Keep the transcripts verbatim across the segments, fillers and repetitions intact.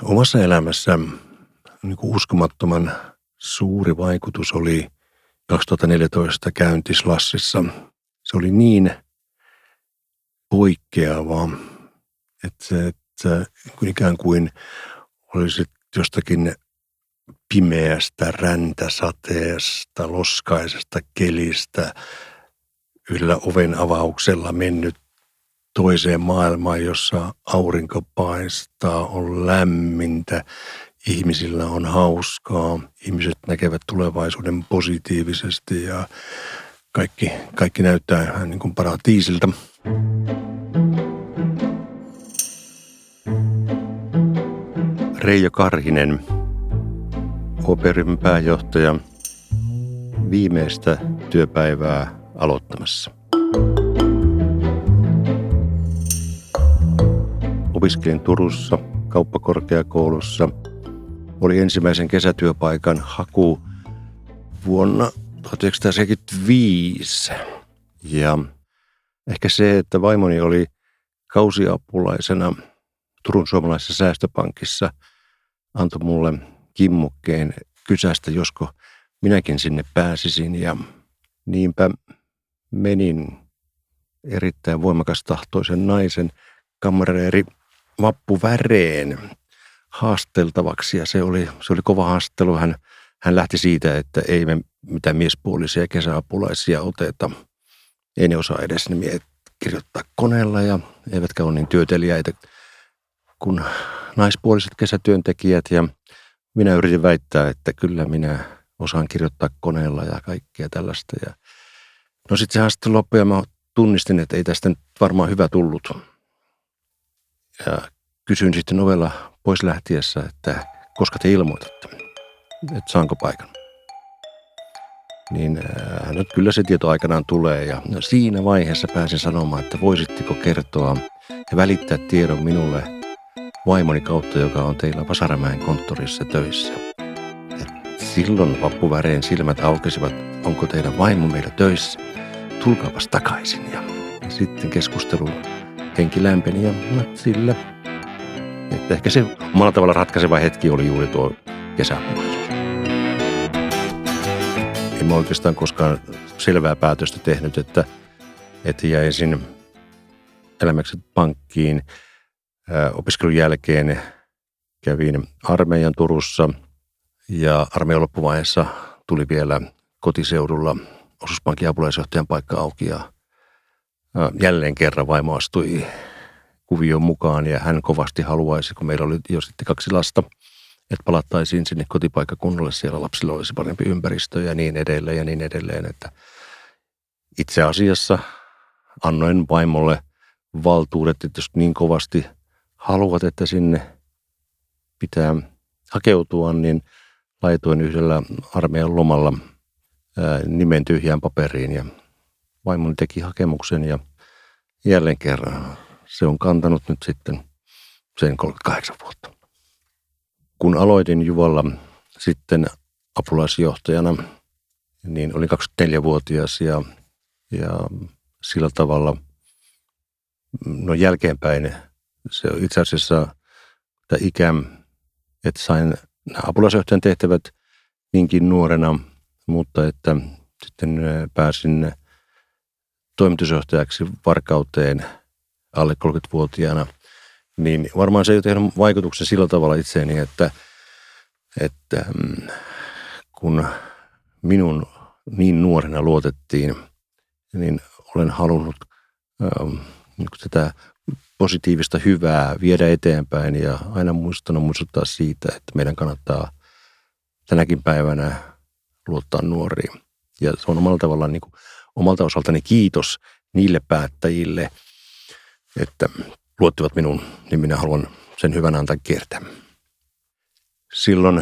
omassa elämässä niin kuin uskomattoman suuri vaikutus oli kaksituhattaneljätoista käynti Slushissa. Se oli niin poikkeava, että se että ikään kuin olisit jostakin pimeästä räntäsateesta, loskaisesta kelistä yhdellä oven avauksella mennyt toiseen maailmaan, jossa aurinko paistaa, on lämmintä, ihmisillä on hauskaa, ihmiset näkevät tulevaisuuden positiivisesti ja kaikki, kaikki näyttää ihan niin kuin paratiisilta. Reijo Karhinen, Ooperin pääjohtaja, viimeistä työpäivää aloittamassa. Opiskelin Turussa kauppakorkeakoulussa. Oli ensimmäisen kesätyöpaikan haku vuonna tuhatyhdeksänsataaseitsemänkymmentäviisi. Ja ehkä se, että vaimoni oli kausiapulaisena Turun suomalaisessa säästöpankissa, antoi mulle kimmokkeen kysästä, josko minäkin sinne pääsisin. Ja niinpä menin erittäin voimakastahtoisen naisen kamreeri Vappu Väreen haasteltavaksi. Ja se oli, se oli kova haastattelu. Hän, hän lähti siitä, että ei me mitään miespuolisia kesäapulaisia oteta. Ei ne osaa edes nimiä kirjoittaa koneella ja eivätkä ole niin työteliäitä kuin naispuoliset kesätyöntekijät. Ja minä yritin väittää, että kyllä minä osaan kirjoittaa koneella ja kaikkea tällaista. Ja no sitten se haastattelu loppui ja mä tunnistin, että ei tästä nyt varmaan hyvä tullut. Ja kysyin sitten ovella pois lähtiessä, että koska te ilmoitatte, että saanko paikan. Niin hän nyt kyllä se tieto aikanaan tulee ja siinä vaiheessa pääsin sanomaan, että voisitteko kertoa ja välittää tiedon minulle vaimoni kautta, joka on teillä Vasaramäen konttorissa töissä. Et silloin Vappu Väreen silmät aukesivat, onko teidän vaimo meillä töissä, tulkaapas takaisin. Ja sitten keskustelu henki lämpeni ja no, sillä, että ehkä se omalla tavalla ratkaiseva hetki oli juuri tuo kesäapulaisuus. En mä oikeastaan koskaan selvää päätöstä tehnyt, että, että jäisin elämäksi pankkiin. Ää, opiskelun jälkeen kävin armeijan Turussa ja armeijan loppuvaiheessa tuli vielä kotiseudulla osuuspankin apulaisjohtajan paikka auki ja ää, jälleen kerran vaimo astui kuvioon mukaan ja hän kovasti haluaisi, kun meillä oli jo sitten kaksi lasta, että palattaisiin sinne kotipaikkakunnalle, siellä lapsilla olisi parempi ympäristö ja niin edelleen ja niin edelleen. Että itse asiassa annoin vaimolle valtuudet, että jos niin kovasti haluat, että sinne pitää hakeutua, niin laitoin yhdellä armeijan lomalla ää, nimen tyhjään paperiin ja vaimoni teki hakemuksen ja jälleen kerran se on kantanut nyt sitten sen kolmekymmentäkahdeksan vuotta. Kun aloitin Juvalla sitten apulaisjohtajana, niin olin kaksikymmentäneljävuotias ja, ja sillä tavalla, no jälkeenpäin se on itse asiassa tämä ikä, että sain nämä apulaisjohtajan tehtävät niinkin nuorena, mutta että sitten pääsin toimitusjohtajaksi Varkauteen alle kolmekymmentävuotiaana. Niin varmaan se ei ole tehnyt vaikutuksen sillä tavalla itseeni, että, että kun minun niin nuorena luotettiin, niin olen halunnut ähm, tätä positiivista hyvää viedä eteenpäin ja aina muistanut muistuttaa siitä, että meidän kannattaa tänäkin päivänä luottaa nuoriin. Ja se on omalla tavallaan niin kuin, omalta osaltani kiitos niille päättäjille, että luottivat minuun, niin minä haluan sen hyvän antaa kiertää. Silloin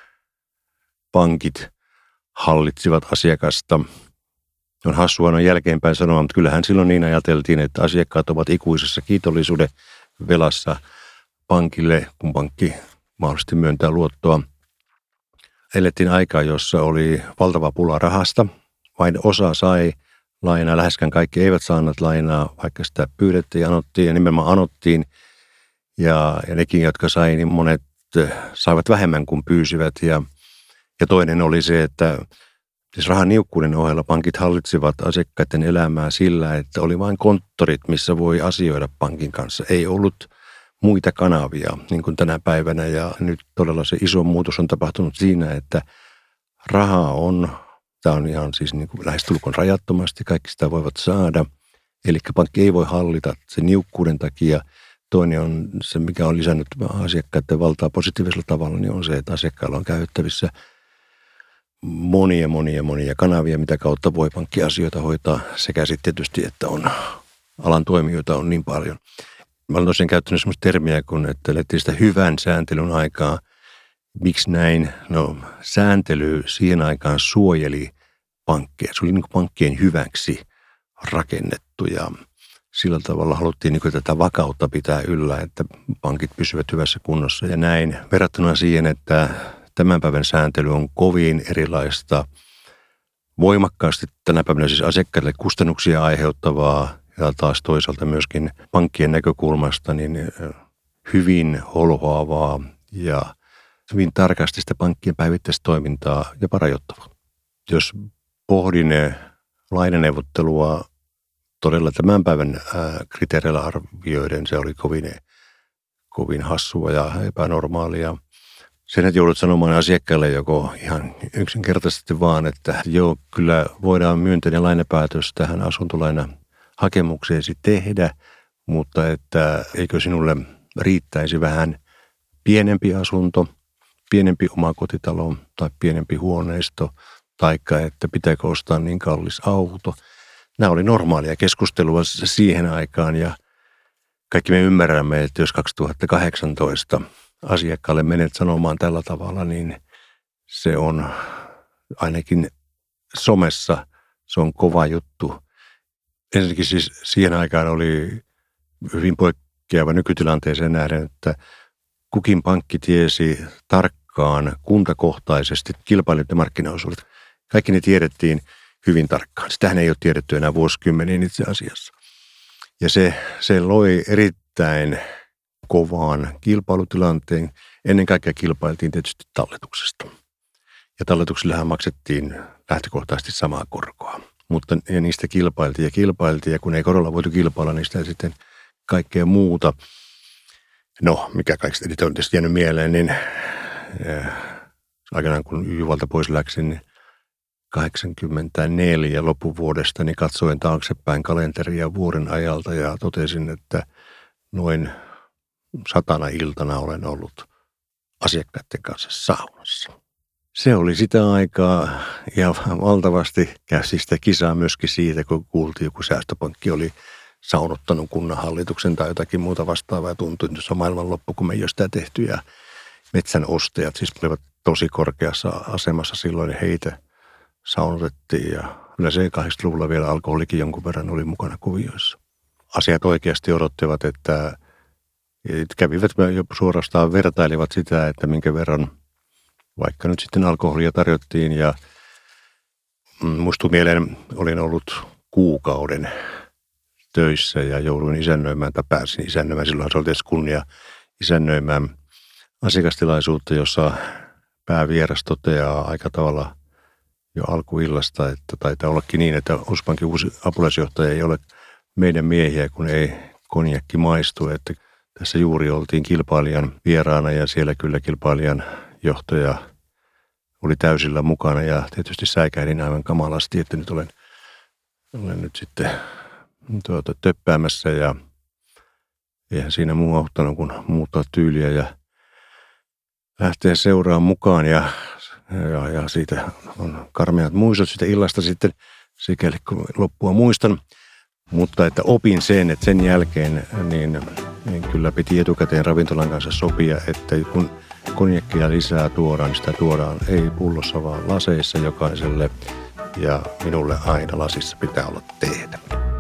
pankit hallitsivat asiakasta. On hassua noin jälkeenpäin sanoa, mutta kyllähän silloin niin ajateltiin, että asiakkaat ovat ikuisessa kiitollisuuden velassa pankille, kun pankki mahdollisesti myöntää luottoa. Elettiin aikaa, jossa oli valtava pula rahasta. Vain osa sai lainaa, läheskään kaikki eivät saaneet lainaa, vaikka sitä pyydettiin ja anottiin ja nimenomaan anottiin. Ja, ja nekin, jotka sai, niin monet saivat vähemmän kuin pyysivät. Ja, ja toinen oli se, että siis rahan niukkuuden ohella pankit hallitsivat asiakkaiden elämää sillä, että oli vain konttorit, missä voi asioida pankin kanssa. Ei ollut muita kanavia niin kuin tänä päivänä, ja nyt todella se iso muutos on tapahtunut siinä, että rahaa on, tämä on ihan siis niin kuin lähestulkoon rajattomasti, kaikki sitä voivat saada. Eli pankki ei voi hallita sen niukkuuden takia. Toinen on se, mikä on lisännyt asiakkaiden valtaa positiivisella tavalla, niin on se, että asiakkailla on käyttävissä monia, monia, monia kanavia, mitä kautta voi pankkiasioita hoitaa, sekä sitten tietysti, että on alan toimijoita on niin paljon. Mä olen tosiaan käyttänyt sellaista termiä, kun että elettiin sitä hyvän sääntelyn aikaa. Miksi näin? No sääntely siihen aikaan suojeli pankkeja. Se oli niin kuin pankkien hyväksi rakennettu ja sillä tavalla haluttiin niin kuin tätä vakautta pitää yllä, että pankit pysyvät hyvässä kunnossa ja näin. Verrattuna siihen, että tämän päivän sääntely on kovin erilaista, voimakkaasti tänä päivänä siis asiakkaille kustannuksia aiheuttavaa ja taas toisaalta myöskin pankkien näkökulmasta niin hyvin holhoavaa ja hyvin tarkasti sitä pankkien päivittäistä toimintaa jopa rajoittavaa. Jos pohdin lainaneuvottelua todella tämän päivän kriteereillä arvioiden, se oli kovin, kovin hassua ja epänormaalia. Sen, että joudut sanomaan asiakkaille joko ihan yksinkertaisesti vaan, että joo, kyllä voidaan myönteinen lainapäätös tähän asuntolaina hakemukseesi tehdä, mutta että eikö sinulle riittäisi vähän pienempi asunto, pienempi omakotitalo tai pienempi huoneisto, taikka että pitääkö ostaa niin kallis auto. Nämä oli normaalia keskustelua siihen aikaan ja kaikki me ymmärrämme, että jos kaksituhattakahdeksantoista asiakkaalle menet sanomaan tällä tavalla, niin se on ainakin somessa, se on kova juttu. Ensinnäkin siis siihen aikaan oli hyvin poikkeava nykytilanteeseen nähden, että kukin pankki tiesi tarkkaan kuntakohtaisesti kilpailijoiden markkinaosuudet. Kaikki ne tiedettiin hyvin tarkkaan. Sitähän ei ole tiedetty enää vuosikymmeniin itse asiassa. Ja se, se loi erittäin kovaan kilpailutilanteen. Ennen kaikkea kilpailtiin tietysti talletuksesta. Ja talletuksillähän maksettiin lähtökohtaisesti samaa korkoa. Mutta ja niistä kilpailtiin ja kilpailtiin, ja kun ei korolla voitu kilpailla, niin sitä sitten kaikkea muuta. No, mikä kaikista eniten on tietysti jäänyt mieleen, niin äh, aikanaan kun Juvalta pois läksin, niin kahdeksankymmentäneljä loppuvuodesta, niin katsoin taaksepäin kalenteria vuoden ajalta ja totesin, että noin satana iltana olen ollut asiakkaiden kanssa saunassa. Se oli sitä aikaa ja valtavasti käsi sitä kisaa myöskin siitä, kun kuultiin joku säästöpankki oli saunottanut kunnanhallituksen tai jotakin muuta vastaavaa ja tuntui, että se on maailmanloppu, kun me ei ole sitä tehty. Ja metsän ostajat siis olivat tosi korkeassa asemassa silloin, heitä saunotettiin ja kyllä se kahdeksankymmentäluvulla vielä alkoholikin jonkun verran oli mukana kuvioissa. Asiat oikeasti odottivat, että kävivät jo suorastaan vertailivat sitä, että minkä verran vaikka nyt sitten alkoholia tarjottiin ja muistuu mieleen, olin ollut kuukauden töissä ja jouduin isännöimään tai pääsin isännöimään. Silloin se oli tietysti kunnia isännöimään asiakastilaisuutta, jossa päävieras toteaa aika tavalla jo alkuillasta, että taitaa ollakin niin, että Ospankin uusi apulaisjohtaja ei ole meidän miehiä, kun ei konjakki maistu. Että tässä juuri oltiin kilpailijan vieraana ja siellä kyllä kilpailijan johtaja oli täysillä mukana ja tietysti säikäilin aivan kamalasti, että nyt olen, olen nyt sitten tuota, töppäämässä ja eihän siinä muu auttanut kuin muuttaa tyyliä ja lähteä seuraan mukaan ja, ja, ja siitä on karmeat muistot sitä illasta sitten sikäli kun loppua muistan, mutta että opin sen, että sen jälkeen niin, niin kyllä piti etukäteen ravintolan kanssa sopia, että kun konjakkia lisää tuodaan, niin sitä tuodaan ei pullossa vaan laseissa jokaiselle ja minulle aina lasissa pitää olla teetä.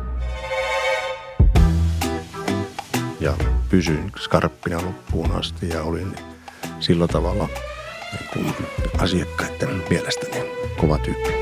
Ja pysyin skarppina loppuun asti ja olin sillä tavalla niin asiakkaiden mielestäni kova tyyppi.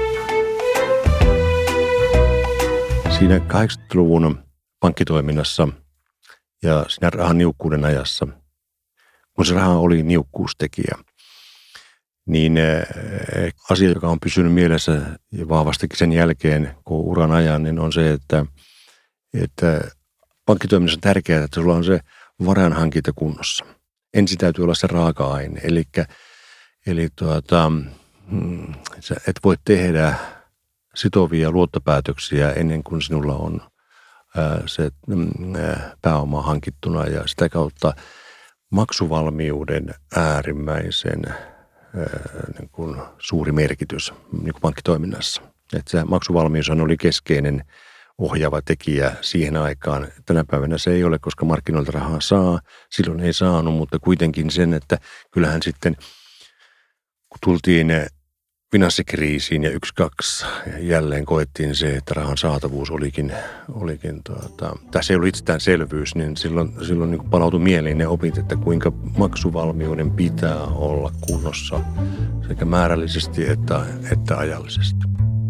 Siinä kahdeksankymmentäluvun pankkitoiminnassa ja siinä rahan niukkuuden ajassa kun se raha oli niukkuustekijä, niin asia, joka on pysynyt mielessä ja vahvastikin sen jälkeen, kun uran ajan, niin on se, että, että pankkitoiminnassa on tärkeää, että sulla on se varainhankinta kunnossa. Ensin täytyy olla se raaka-aine, eli, eli tuota, sä et voi tehdä sitovia luottopäätöksiä ennen kuin sinulla on ää, se ää, pääoma hankittuna ja sitä kautta maksuvalmiuden äärimmäisen ää, niin kuin suuri merkitys niin kuin pankkitoiminnassa. Että se maksuvalmius oli keskeinen ohjaava tekijä siihen aikaan. Tänä päivänä se ei ole, koska markkinoilta rahaa saa. Silloin ei saanut, mutta kuitenkin sen, että kyllähän sitten kun tultiin finanssikriisiin ja yksi, kaksi jälleen koettiin se, että rahan saatavuus olikin, olikin tuota, tässä ei ollut itsestäänselvyys, niin silloin, silloin niin palautui mieleen ne opit, että kuinka maksuvalmiuden pitää olla kunnossa sekä määrällisesti että, että ajallisesti.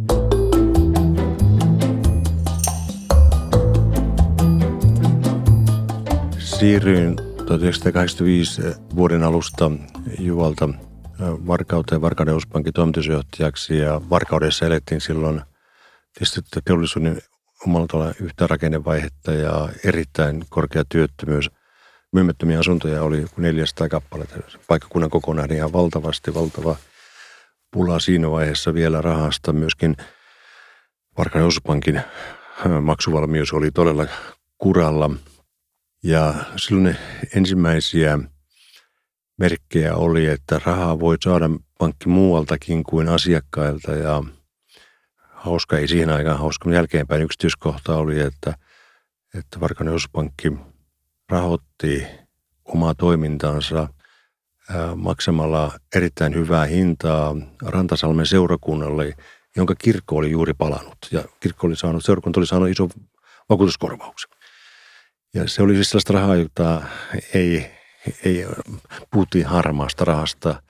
Siirryin tuhatyhdeksänsataakahdeksankymmentäviisi vuoden alusta Juvalta Varkauteen Varkauden osuuspankin toimitusjohtajaksi ja Varkaudessa elettiin silloin tietysti teollisuuden omalla tavalla yhtä rakennevaihetta ja erittäin korkea työttömyys. Myymättömiä asuntoja oli neljäsataa kappaletta. Paikkakunnan kokonaan ihan valtavasti, valtava pula siinä vaiheessa vielä rahasta. Myöskin Varkauden osuuspankin maksuvalmius oli todella kuralla ja silloin ensimmäisiä merkkejä oli, että rahaa voi saada pankki muualtakin kuin asiakkailta ja hauska, ei siihen aikaan hauska, mutta jälkeenpäin yksityiskohta oli, että, että Varkauden osuuspankki rahoitti omaa toimintaansa ää, maksamalla erittäin hyvää hintaa Rantasalmen seurakunnalle, jonka kirkko oli juuri palannut ja kirkko oli saanut, seurakunta oli saanut ison vakuutuskorvauksen. Ja se oli siis sellaista rahaa, jota ei Ei, puhuttiin harmaasta rahasta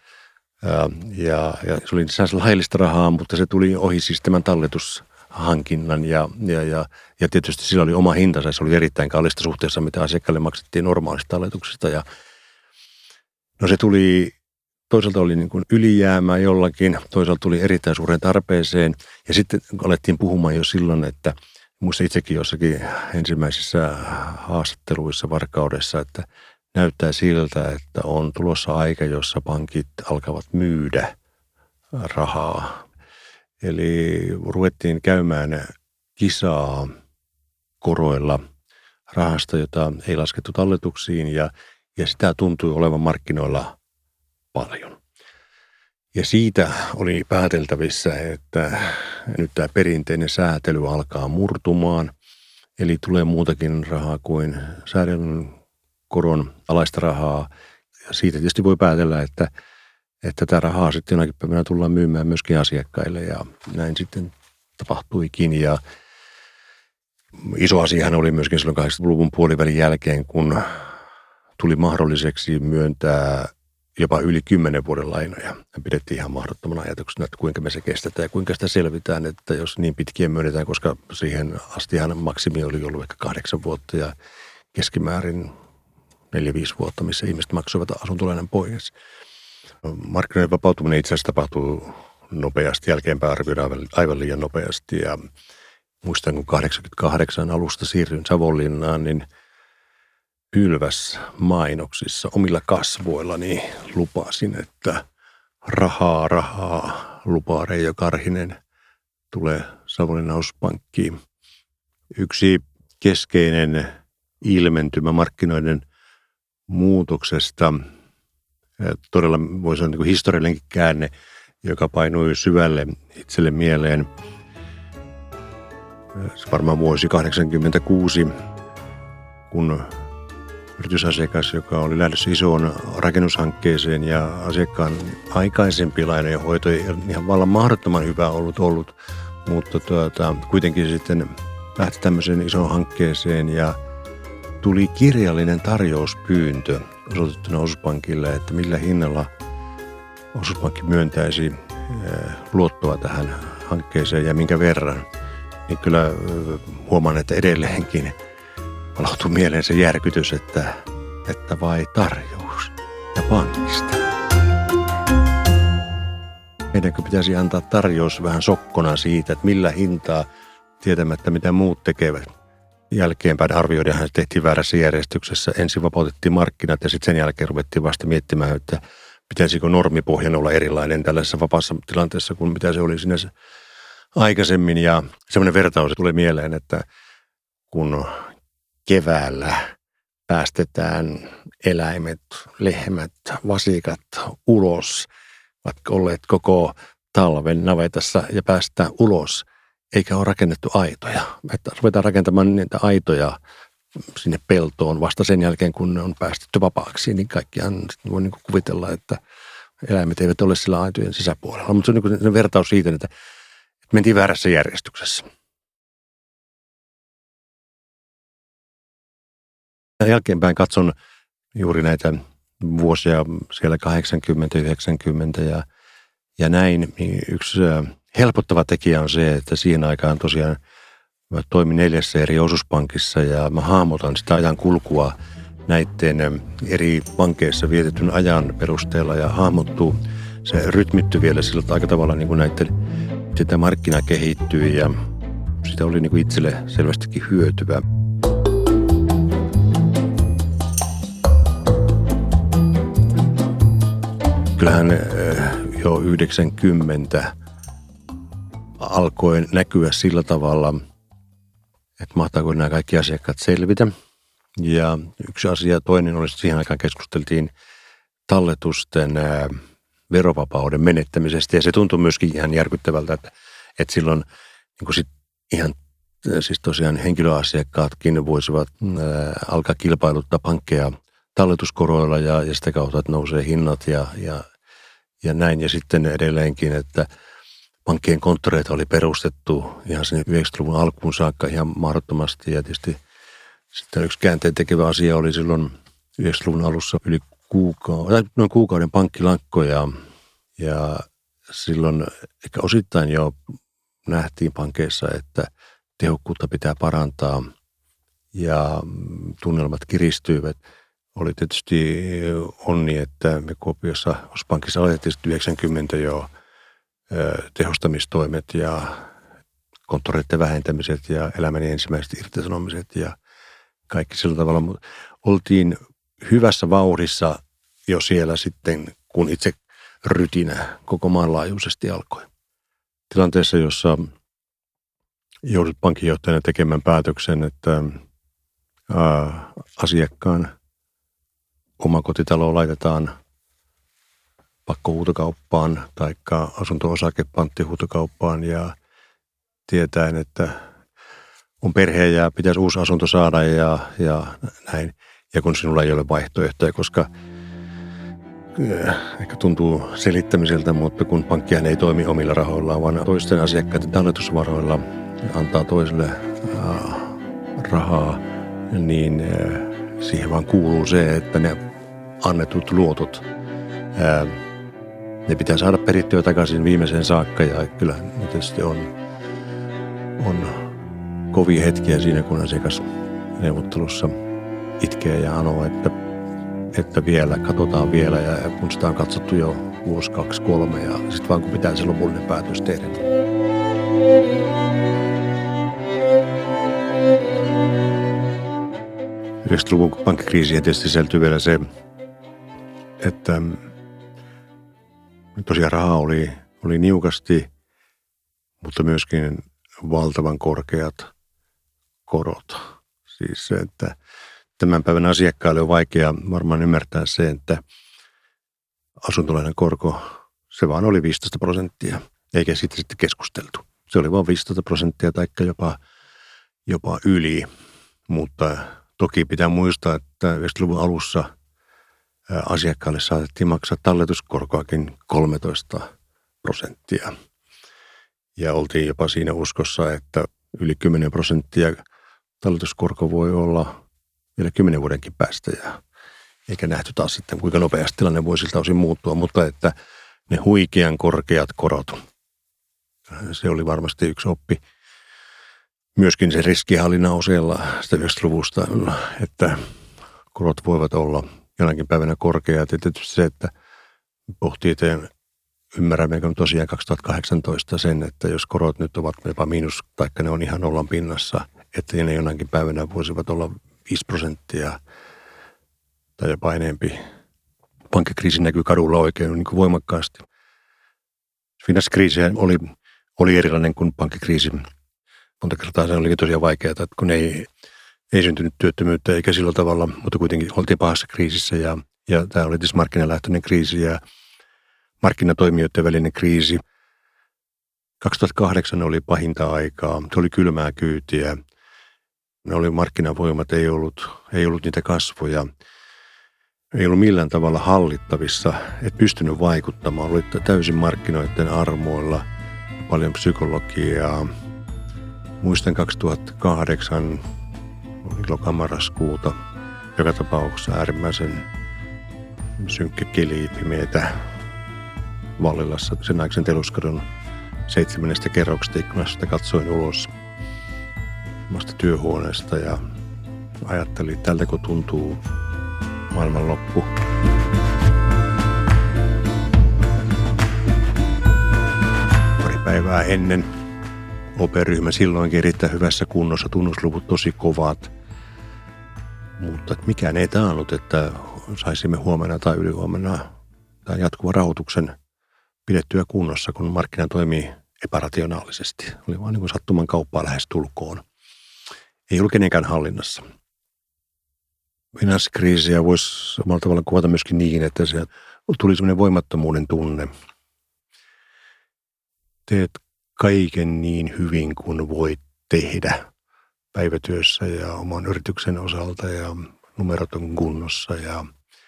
ja, ja se oli laillista rahaa, mutta se tuli ohi siis tämän talletushankinnan ja, ja, ja, ja tietysti sillä oli oma hintansa. Se oli erittäin kallista suhteessa, mitä asiakkaille maksettiin normaalista talletuksesta. Ja, no se tuli, toisaalta oli niin kuin ylijäämää jollakin, toisaalta tuli erittäin suureen tarpeeseen ja sitten alettiin puhumaan jo silloin, että muista itsekin jossakin ensimmäisissä haastatteluissa Varkaudessa, että näyttää siltä, että on tulossa aika, jossa pankit alkavat myydä rahaa. Eli ruvettiin käymään kisaa koroilla rahasta, jota ei laskettu talletuksiin ja, ja sitä tuntui olevan markkinoilla paljon. Ja siitä oli pääteltävissä, että nyt tämä perinteinen säätely alkaa murtumaan, eli tulee muutakin rahaa kuin säädellyn koron alaista rahaa. Ja siitä tietysti voi päätellä, että, että tätä rahaa sitten jonakin päivänä tullaan myymään myöskin asiakkaille ja näin sitten tapahtuikin. Ja iso asiahan oli myöskin silloin kahdeksankymmentäluvun puolivälin jälkeen, kun tuli mahdolliseksi myöntää jopa yli kymmenen vuoden lainoja. Ja pidettiin ihan mahdottomana ajatuksena, että kuinka me se kestetään ja kuinka sitä selvitään, että jos niin pitkiä myönnetään, koska siihen astihan maksimi oli ollut ehkä kahdeksan vuotta ja keskimäärin neljä, viisi vuotta, missä ihmiset maksoivat asuntolainan pois. Markkinoiden vapautuminen itse asiassa tapahtuu nopeasti, jälkeenpäin arvioidaan aivan liian nopeasti. Ja muistan, kun kahdeksankymmentäkahdeksan alusta siirryin Savonlinnaan, niin Pylväs mainoksissa omilla kasvoillani lupasin, että rahaa, rahaa, lupaa Reijo Karhinen, tulee Savonlinnan osuuspankkiin. Yksi keskeinen ilmentymä markkinoiden muutoksesta, todella voisi sanoa niin kuin historiallinenkin käänne, joka painui syvälle itselle mieleen. Se varmaan vuosi kahdeksankymmentäkuusi, kun yritysasiakas, joka oli lähdössä isoon rakennushankkeeseen ja asiakkaan aikaisempi lainojen hoito ei ihan vallan mahdottoman hyvä ollut ollut, mutta tuota, kuitenkin sitten lähti tämmöiseen isoon hankkeeseen ja tuli kirjallinen tarjouspyyntö osoitettuna osuuspankille, että millä hinnalla osuuspankki myöntäisi luottoa tähän hankkeeseen ja minkä verran. Niin kyllä huomaan, että edelleenkin palautuu mieleen se järkytys, että, että vai tarjous. ja pankista. Meidänkö pitäisi antaa tarjous vähän sokkona siitä, että millä hintaa, tietämättä mitä muut tekevät. Jälkeenpäin arvioidaanhan tehtiin väärässä järjestyksessä. Ensin vapautettiin markkinat ja sitten sen jälkeen ruvettiin vasta miettimään, että pitäisikö normipohjan olla erilainen tällaisessa vapaassa tilanteessa kuin mitä se oli sinänsä aikaisemmin. Ja semmoinen vertaus tulee mieleen, että kun keväällä päästetään eläimet, lehmät, vasikat ulos, vaikka olleet koko talven navetassa ja päästään ulos, eikä ole rakennettu aitoja. Että ruvetaan rakentamaan niitä aitoja sinne peltoon vasta sen jälkeen, kun ne on päästetty vapaaksi, niin kaikkiaan voi niin kuin kuvitella, että eläimet eivät ole sillä aitojen sisäpuolella. Mutta se on niin kuin vertaus siitä, että mentiin väärässä järjestyksessä. Jälkeenpäin katson juuri näitä vuosia siellä kahdeksankymmentä, yhdeksänkymmentä ja, ja näin. Niin yksi helpottava tekijä on se, että siihen aikaan tosiaan mä toimin neljässä eri osuuspankissa ja mä hahmotan sitä ajan kulkua näiden eri pankeissa vietetyn ajan perusteella ja hahmottuu, se rytmittyy vielä sillä aika tavalla niin kuin näiden, sitä markkina kehittyy ja sitä oli niin kuin itselle selvästikin hyötyvä. Kyllähän jo yhdeksänkymmentä alkoi näkyä sillä tavalla, että mahtaako nämä kaikki asiakkaat selvitä. Ja yksi asia, toinen oli, että siihen aikaan keskusteltiin talletusten verovapauden menettämisestä. Ja se tuntui myöskin ihan järkyttävältä, että, että silloin niin kuin sit ihan siis tosiaan henkilöasiakkaatkin voisivat ää, alkaa kilpailuttaa pankkeja talletuskoroilla ja, ja sitä kautta, että nousee hinnat ja, ja, ja näin. Ja sitten edelleenkin, että pankkien konttoreita oli perustettu ihan sinne yhdeksänkymmentäluvun alkuun saakka ihan mahdottomasti. Ja tietysti sitten yksi käänteen tekevä asia oli silloin yhdeksänkymmentäluvun alussa yli kuukauden, noin kuukauden pankkilakko ja, ja silloin ehkä osittain jo nähtiin pankeissa, että tehokkuutta pitää parantaa ja tunnelmat kiristyivät. Oli tietysti onni, että me Kuopiossa Osuuspankissa aloitettiin yhdeksänkymmentä jo tehostamistoimet ja konttoreiden vähentämiset ja elämän ensimmäiset irtisanomiset ja kaikki sillä tavalla. Mutta oltiin hyvässä vauhdissa jo siellä sitten, kun itse rytinä koko maan laajuisesti alkoi. Tilanteessa, jossa joudut pankinjohtajana tekemään päätöksen, että ää, asiakkaan oma kotitalo laitetaan pakkohuutokauppaan tai asunto-osake panttihuutokauppaan ja tietäen, että on perhe ja pitäisi uusi asunto saada ja, ja näin. Ja kun sinulla ei ole vaihtoehtoja, koska ehkä tuntuu selittämiseltä, mutta kun pankkihan ei toimi omilla rahoillaan, vaan toisten asiakkaiden talletusvaroilla antaa toiselle äh, rahaa, niin äh, siihen vaan kuuluu se, että ne annetut luotot, äh, ne pitää saada perittyä takaisin viimeiseen saakka. Ja kyllä tietysti on, on kovia hetkiä siinä, kun asiakas neuvottelussa itkee ja anoo, että että vielä, katsotaan vielä ja kun sitä on katsottu jo vuosi, kaksi, kolme ja sitten vaan kun pitää se lopullinen päätös tehdä. yhdeksänkymmentäluvun pankkikriisiin tietysti sisältyy vielä se, että tosiaan rahaa oli, oli niukasti, mutta myöskin valtavan korkeat korot. Siis se, että tämän päivän asiakkaille on vaikea varmaan ymmärtää se, että asuntolainan korko, se vaan oli viisitoista prosenttia, eikä siitä sitten keskusteltu. Se oli vain viisitoista prosenttia tai jopa, jopa yli, mutta toki pitää muistaa, että yhdeksänkymmentäluvun alussa asiakkaille saatettiin maksaa talletuskorkoakin kolmetoista prosenttia. Ja oltiin jopa siinä uskossa, että yli kymmenen prosenttia talletuskorko voi olla vielä kymmenen vuodenkin päästä ja eikä nähty taas sitten, kuinka nopeasti tilanne voi siltä osin muuttua, mutta että ne huikean korkeat korot, se oli varmasti yksi oppi. Myöskin se riskihallinnan osalla sitä yhdeksänkymmentäluvusta, että korot voivat olla jonakin päivänä korkea. Ja tietysti se, että pohtii, että ymmärrämmekö tosiaan kaksituhattakahdeksantoista sen, että jos korot nyt ovat jopa miinus, taikka ne on ihan nollan pinnassa, että ne jonakin päivänä voisivat olla viisi prosenttia tai jopa enempi. Pankkikriisi näkyy kadulla oikein niin kuin voimakkaasti. Finanssikriisi oli, oli erilainen kuin pankkikriisi. Monta kertaa se oli tosiaan vaikeaa, että kun ei, ei syntynyt työttömyyttä eikä sillä tavalla, mutta kuitenkin oltiin pahassa kriisissä ja, ja tämä oli tietysti markkinalähtöinen kriisi ja markkinatoimijoiden välinen kriisi. kaksituhattakahdeksan oli pahinta aikaa, se oli kylmää kyytiä. Ne oli markkinavoimat, ei ollut, ei ollut niitä kasvoja. Ei ollut millään tavalla hallittavissa, et pystynyt vaikuttamaan. Oli täysin markkinoiden armoilla, paljon psykologiaa. Muistan kaksituhattakahdeksan, lokamarraskuuta, joka tapauksessa äärimmäisen synkkä keli, pimeätä Vallilassa. Sen aikaisen Teluskadon seitsemännestä kerroksesta ikkunasta katsoin ulos omasta työhuoneesta ja ajattelin, että tältä kun tuntuu maailmanloppu. Pari päivää ennen O P-ryhmä silloinkin erittäin hyvässä kunnossa, tunnusluvut tosi kovat. Mutta mikään ei taannut, että saisimme huomenna tai ylihuomenna tai jatkuvan rahoituksen pidettyä kunnossa, kun markkina toimii epärationaalisesti. Oli vaan niin kuin sattuman kauppaa lähes tulkoon. Ei ollut kenenkään hallinnassa. Finanssikriisiä voisi samalla tavalla kuvata myöskin niin, että se tuli sellainen voimattomuuden tunne. Teet kaiken niin hyvin kuin voit tehdä päivätyössä ja oman yrityksen osalta ja numerot on kunnossa ja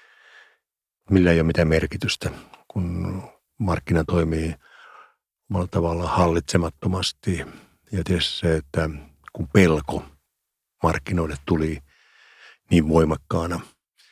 millä ei ole mitään merkitystä, kun markkina toimii omalla tavalla hallitsemattomasti. Ja tietysti se, että kun pelko markkinoille tuli niin voimakkaana,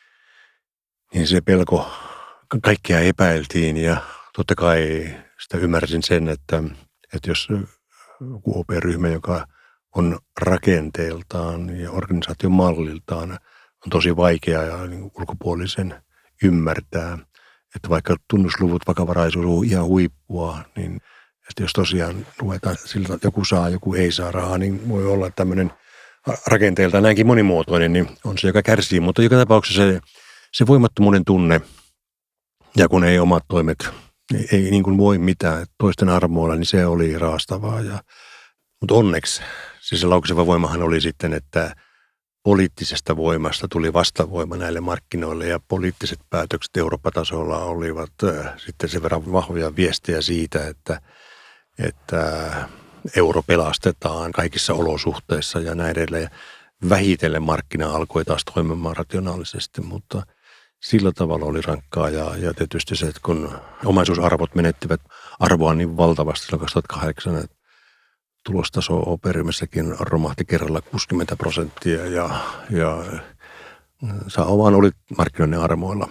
niin se pelko, kaikkea epäiltiin ja totta kai sitä ymmärsin sen, että, että jos O P-ryhmä, joka on rakenteeltaan ja organisaation malliltaan, on tosi vaikeaa ja niin ulkopuolisen ymmärtää, että vaikka tunnusluvut, vakavaraisuus on ihan huippua, niin että jos tosiaan ruvetaan siltä, että joku saa, joku ei saa rahaa, niin voi olla tämmöinen rakenteeltaan näinkin monimuotoinen, niin on se, joka kärsii. Mutta joka tapauksessa se, se voimattomuuden tunne, ja kun ei omat toimet, ei, ei niin kuin voi mitään toisten armoilla, niin se oli raastavaa. Ja, mutta onneksi siis se laukaiseva voimahan oli sitten, että poliittisesta voimasta tuli vastavoima näille markkinoille ja poliittiset päätökset Eurooppa-tasolla olivat äh, sitten sen verran vahvoja viestejä siitä, että, että euro pelastetaan kaikissa olosuhteissa ja näin edelleen. Vähitellen markkina alkoi taas toimimaan rationaalisesti, mutta sillä tavalla oli rankkaa ja, ja tietysti se, että kun omaisuusarvot menettivät arvoa niin valtavasti silloin kaksituhattakahdeksan, että tulostaso O P-ryhmässäkin romahti kerralla kuusikymmentä prosenttia ja, ja sä vaan olit markkinoiden armoilla.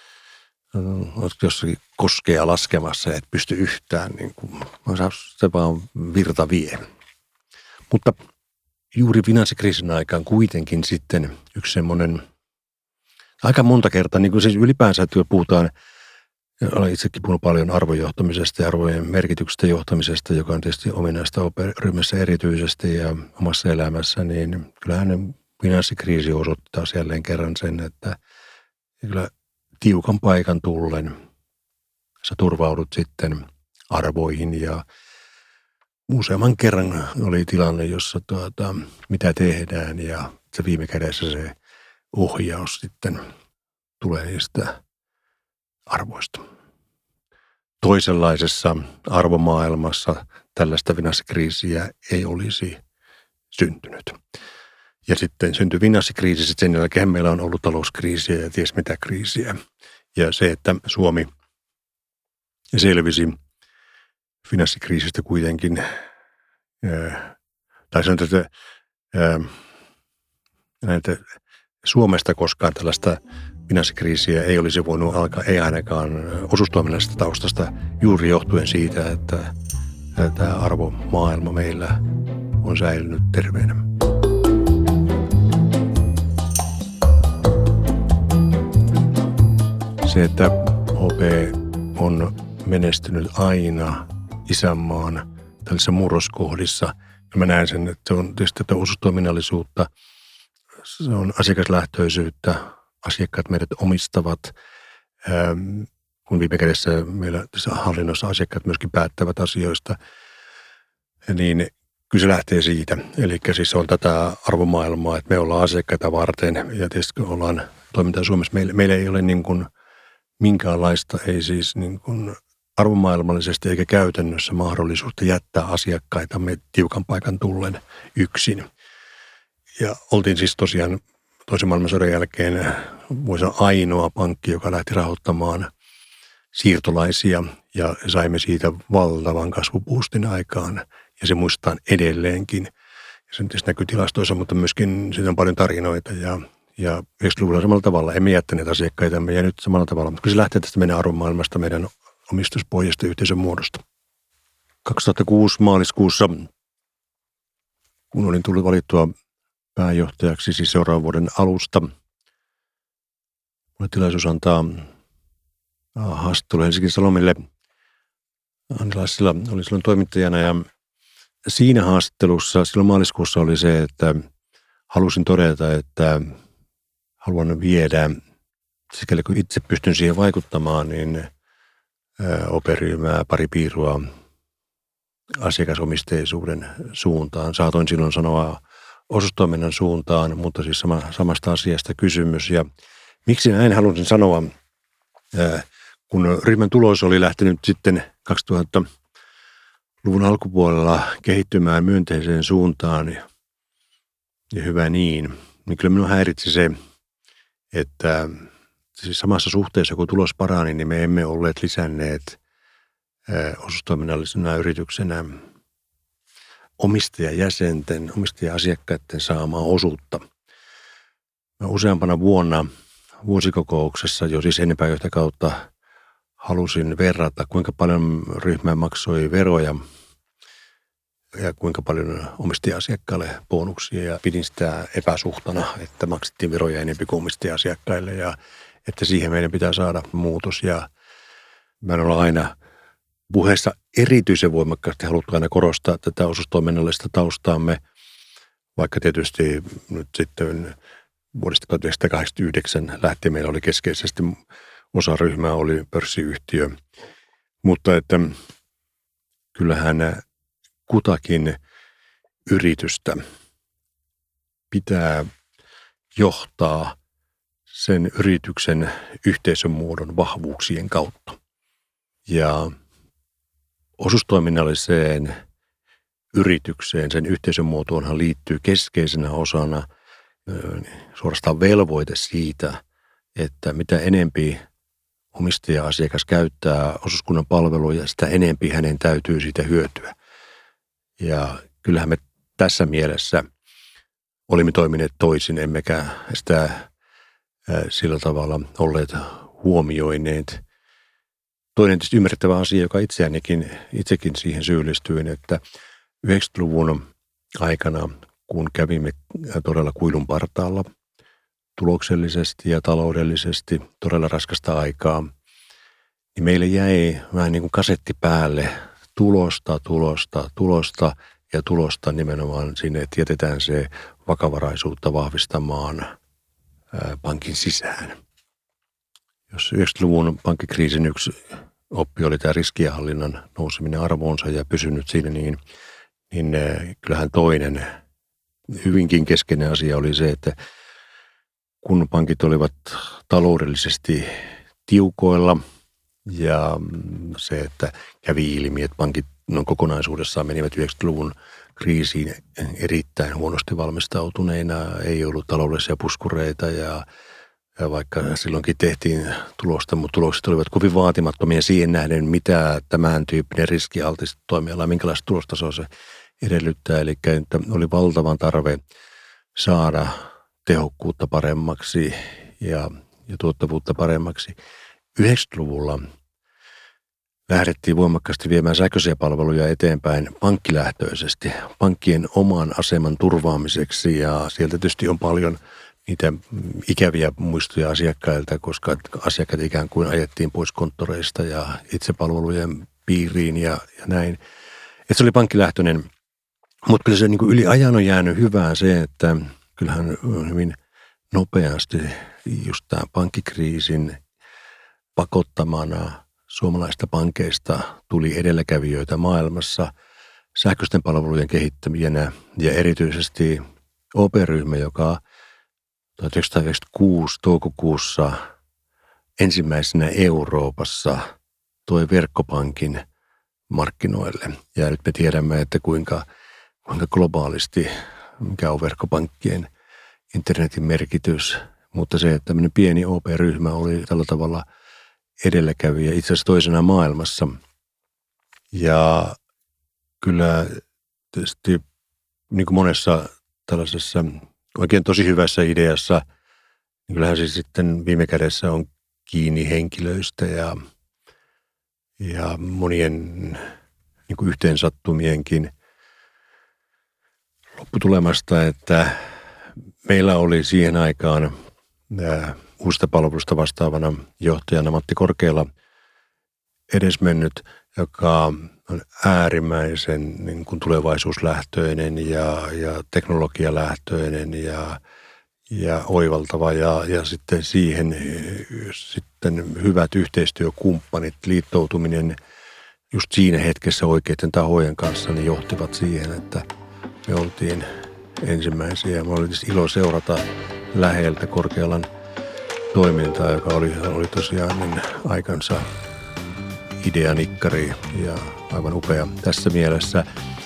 Jossakin koskea laskemassa ja et pysty yhtään, niin kuin, se vaan virta vie. Mutta juuri finanssikriisin aikaan kuitenkin sitten yksi semmoinen, aika monta kertaa, niin kuin siis ylipäänsä, että puhutaan, olen itsekin puhunut paljon arvojohtamisesta ja arvojen merkityksestä johtamisesta, joka on tietysti ominaista O P-ryhmässä erityisesti ja omassa elämässä, niin kyllähän finanssikriisi osoitti taas jälleen kerran sen, että kyllä tiukan paikan tullen sä turvaudut sitten arvoihin ja useamman kerran oli tilanne, jossa tuota, mitä tehdään ja se viime kädessä se ohjaus sitten tulee niistä arvoista. Toisenlaisessa arvomaailmassa tällaista finanssikriisiä ei olisi syntynyt. Ja sitten syntyi finanssikriisi, sen jälkeen meillä on ollut talouskriisiä ja ties mitä kriisiä. Ja se, että Suomi selvisi finanssikriisistä kuitenkin, tai sanotaan, että, että Suomesta koskaan tällaista finanssikriisiä ei olisi voinut alkaa, ei ainakaan osuustoiminnallisesta taustasta, juuri johtuen siitä, että tämä arvomaailma meillä on säilynyt terveenä. se, että O P on menestynyt aina isänmaan tällaisissa murroskohdissa. Ja mä näen sen, että se on tietysti tätä osuustoiminnallisuutta, se on asiakaslähtöisyyttä, asiakkaat meidät omistavat, ähm, kun viime kädessä meillä tässä hallinnossa asiakkaat myöskin päättävät asioista, niin kyllä se lähtee siitä. Eli siis on tätä arvomaailmaa, että me ollaan asiakkaita varten ja tietysti kun ollaan toimintaa Suomessa, meillä, meillä ei ole niin kuin minkäänlaista, ei siis niin kuin arvomaailmallisesti eikä käytännössä mahdollisuutta jättää asiakkaitamme tiukan paikan tullen yksin. Ja oltiin siis tosiaan toisen maailmansodan jälkeen voisi sanoa ainoa pankki, joka lähti rahoittamaan siirtolaisia ja saimme siitä valtavan kasvupuustin aikaan ja se muistetaan edelleenkin. Ja se tietysti näkyy tilastoissa, mutta myöskin siitä on paljon tarinoita ja, ja yhdeksänkymmentäluvulla samalla tavalla emme jättäneet asiakkaitamme ja nyt samalla tavalla, mutta kyllä se lähtee tästä meidän arvomaailmasta, meidän omistuspohjasta yhteisön muodosta. kaksituhattakuusi maaliskuussa, kun olin tullut valittua pääjohtajaksi siis seuraavan vuoden alusta, oli tilaisuus antaa haastattelu Helsingin Sanomille. Anni Lassila oli silloin toimittajana ja siinä haastattelussa silloin maaliskuussa oli se, että halusin todeta, että haluan viedä, sikäli kun itse pystyn siihen vaikuttamaan, niin operyhmää pari piirua asiakasomisteisuuden suuntaan. Saatoin silloin sanoa osuustoiminnan suuntaan, mutta siis sama, samasta asiasta kysymys. Ja miksi näin halusin sanoa, kun ryhmän tulos oli lähtenyt sitten kaksituhattaluvun alkupuolella kehittymään myönteiseen suuntaan ja, ja hyvä niin, niin kyllä minun häiritsi se, että siis samassa suhteessa kun tulos parani, niin me emme olleet lisänneet osuustoiminnallisena yrityksenä omistajajäsenten, omistaja-asiakkaiden saamaa osuutta. Mä useampana vuonna vuosikokouksessa jo siis ennen pääjohtajakautta halusin verrata, kuinka paljon ryhmä maksoi veroja ja kuinka paljon omistaja-asiakkaille bonuksia ja pidin sitä epäsuhtana, että maksettiin veroja enemmän kuin omistaja-asiakkaille ja että siihen meidän pitää saada muutos ja mä en ole aina puheessa erityisen voimakkaasti haluttu aina korostaa tätä osuustoiminnallista taustaamme, vaikka tietysti nyt sitten vuodesta tuhatyhdeksänsataakahdeksankymmentäyhdeksän lähtien meillä oli keskeisesti osa ryhmää oli pörssiyhtiö, mutta että kyllähän kutakin yritystä pitää johtaa sen yrityksen yhteisön muodon vahvuuksien kautta. Ja osuustoiminnalliseen yritykseen, sen yhteisön muotoonhan liittyy keskeisenä osana suorastaan velvoite siitä, että mitä enempi omistaja-asiakas käyttää osuuskunnan palveluja, sitä enempi hänen täytyy siitä hyötyä. Ja kyllähän me tässä mielessä olimme toimineet toisin, emmekä sitä sillä tavalla olleet huomioineet. Toinen tietysti ymmärrettävä asia, joka itseänikin, itsekin siihen syyllistyin, että yhdeksänkymmentäluvun aikana, kun kävimme todella kuilun partaalla tuloksellisesti ja taloudellisesti todella raskasta aikaa, niin meille jäi vähän niin kuin kasetti päälle tulosta, tulosta, tulosta ja tulosta nimenomaan sinne, että jätetään se vakavaraisuutta vahvistamaan pankin sisään. Jos yhdeksänkymmentäluvun pankkikriisin yksi oppi oli tämä riskienhallinnan nouseminen arvoonsa ja pysynyt siinä, niin, niin kyllähän toinen hyvinkin keskeinen asia oli se, että kun pankit olivat taloudellisesti tiukoilla ja se, että kävi ilmi, että pankit no, kokonaisuudessaan menivät yhdeksänkymmentäluvun kriisiin erittäin huonosti valmistautuneina, ei ollut taloudellisia puskureita ja, ja vaikka silloinkin tehtiin tulosta, mutta tulokset olivat kovin vaatimattomia siihen nähden, mitä tämän tyyppinen riskialtis toimiala, minkälaista tulostasoa se edellyttää. Eli että oli valtavan tarve saada tehokkuutta paremmaksi ja, ja tuottavuutta paremmaksi. yhdeksänkymmentäluvulla lähdettiin voimakkaasti viemään sähköisiä palveluja eteenpäin pankkilähtöisesti, pankkien oman aseman turvaamiseksi ja sieltä tietysti on paljon niitä ikäviä muistoja asiakkailta, koska asiakkaat ikään kuin ajettiin pois konttoreista ja itsepalvelujen piiriin ja, ja näin. Että se oli pankkilähtöinen, mutta kyllä se niin kuin yli ajan on jäänyt hyvää se, että kyllähän hyvin nopeasti just tämä pankkikriisin pakottamana suomalaista pankeista tuli edelläkävijöitä maailmassa sähköisten palvelujen kehittäjänä ja erityisesti O P-ryhmä, joka tuhatyhdeksänsataayhdeksänkymmentäkuusi toukokuussa ensimmäisenä Euroopassa toi verkkopankin markkinoille. Ja nyt me tiedämme, että kuinka, kuinka globaalisti, mikä on verkkopankkien internetin merkitys, mutta se, että tämmöinen pieni O P-ryhmä oli tällä tavalla edelläkävijä itse asiassa toisena maailmassa. Ja kyllä tietysti niin kuin monessa tällaisessa oikein tosi hyvässä ideassa, niin kyllähän se sitten viime kädessä on kiinni henkilöistä ja, ja monien niin kuin yhteensattumienkin lopputulemasta, että meillä oli siihen aikaan uusista palvelusta vastaavana johtajana Matti Korkeala edesmennyt, joka on äärimmäisen niin kuin tulevaisuuslähtöinen ja, ja teknologialähtöinen ja, ja oivaltava ja, ja sitten siihen sitten hyvät yhteistyökumppanit, liittoutuminen just siinä hetkessä oikeiden tahojen kanssa niin johtivat siihen, että me oltiin ensimmäisiä. Mulla oli ilo seurata läheltä Korkealan toimintaa, joka oli, oli tosiaan niin aikansa ideanikkari ja aivan upea tässä mielessä.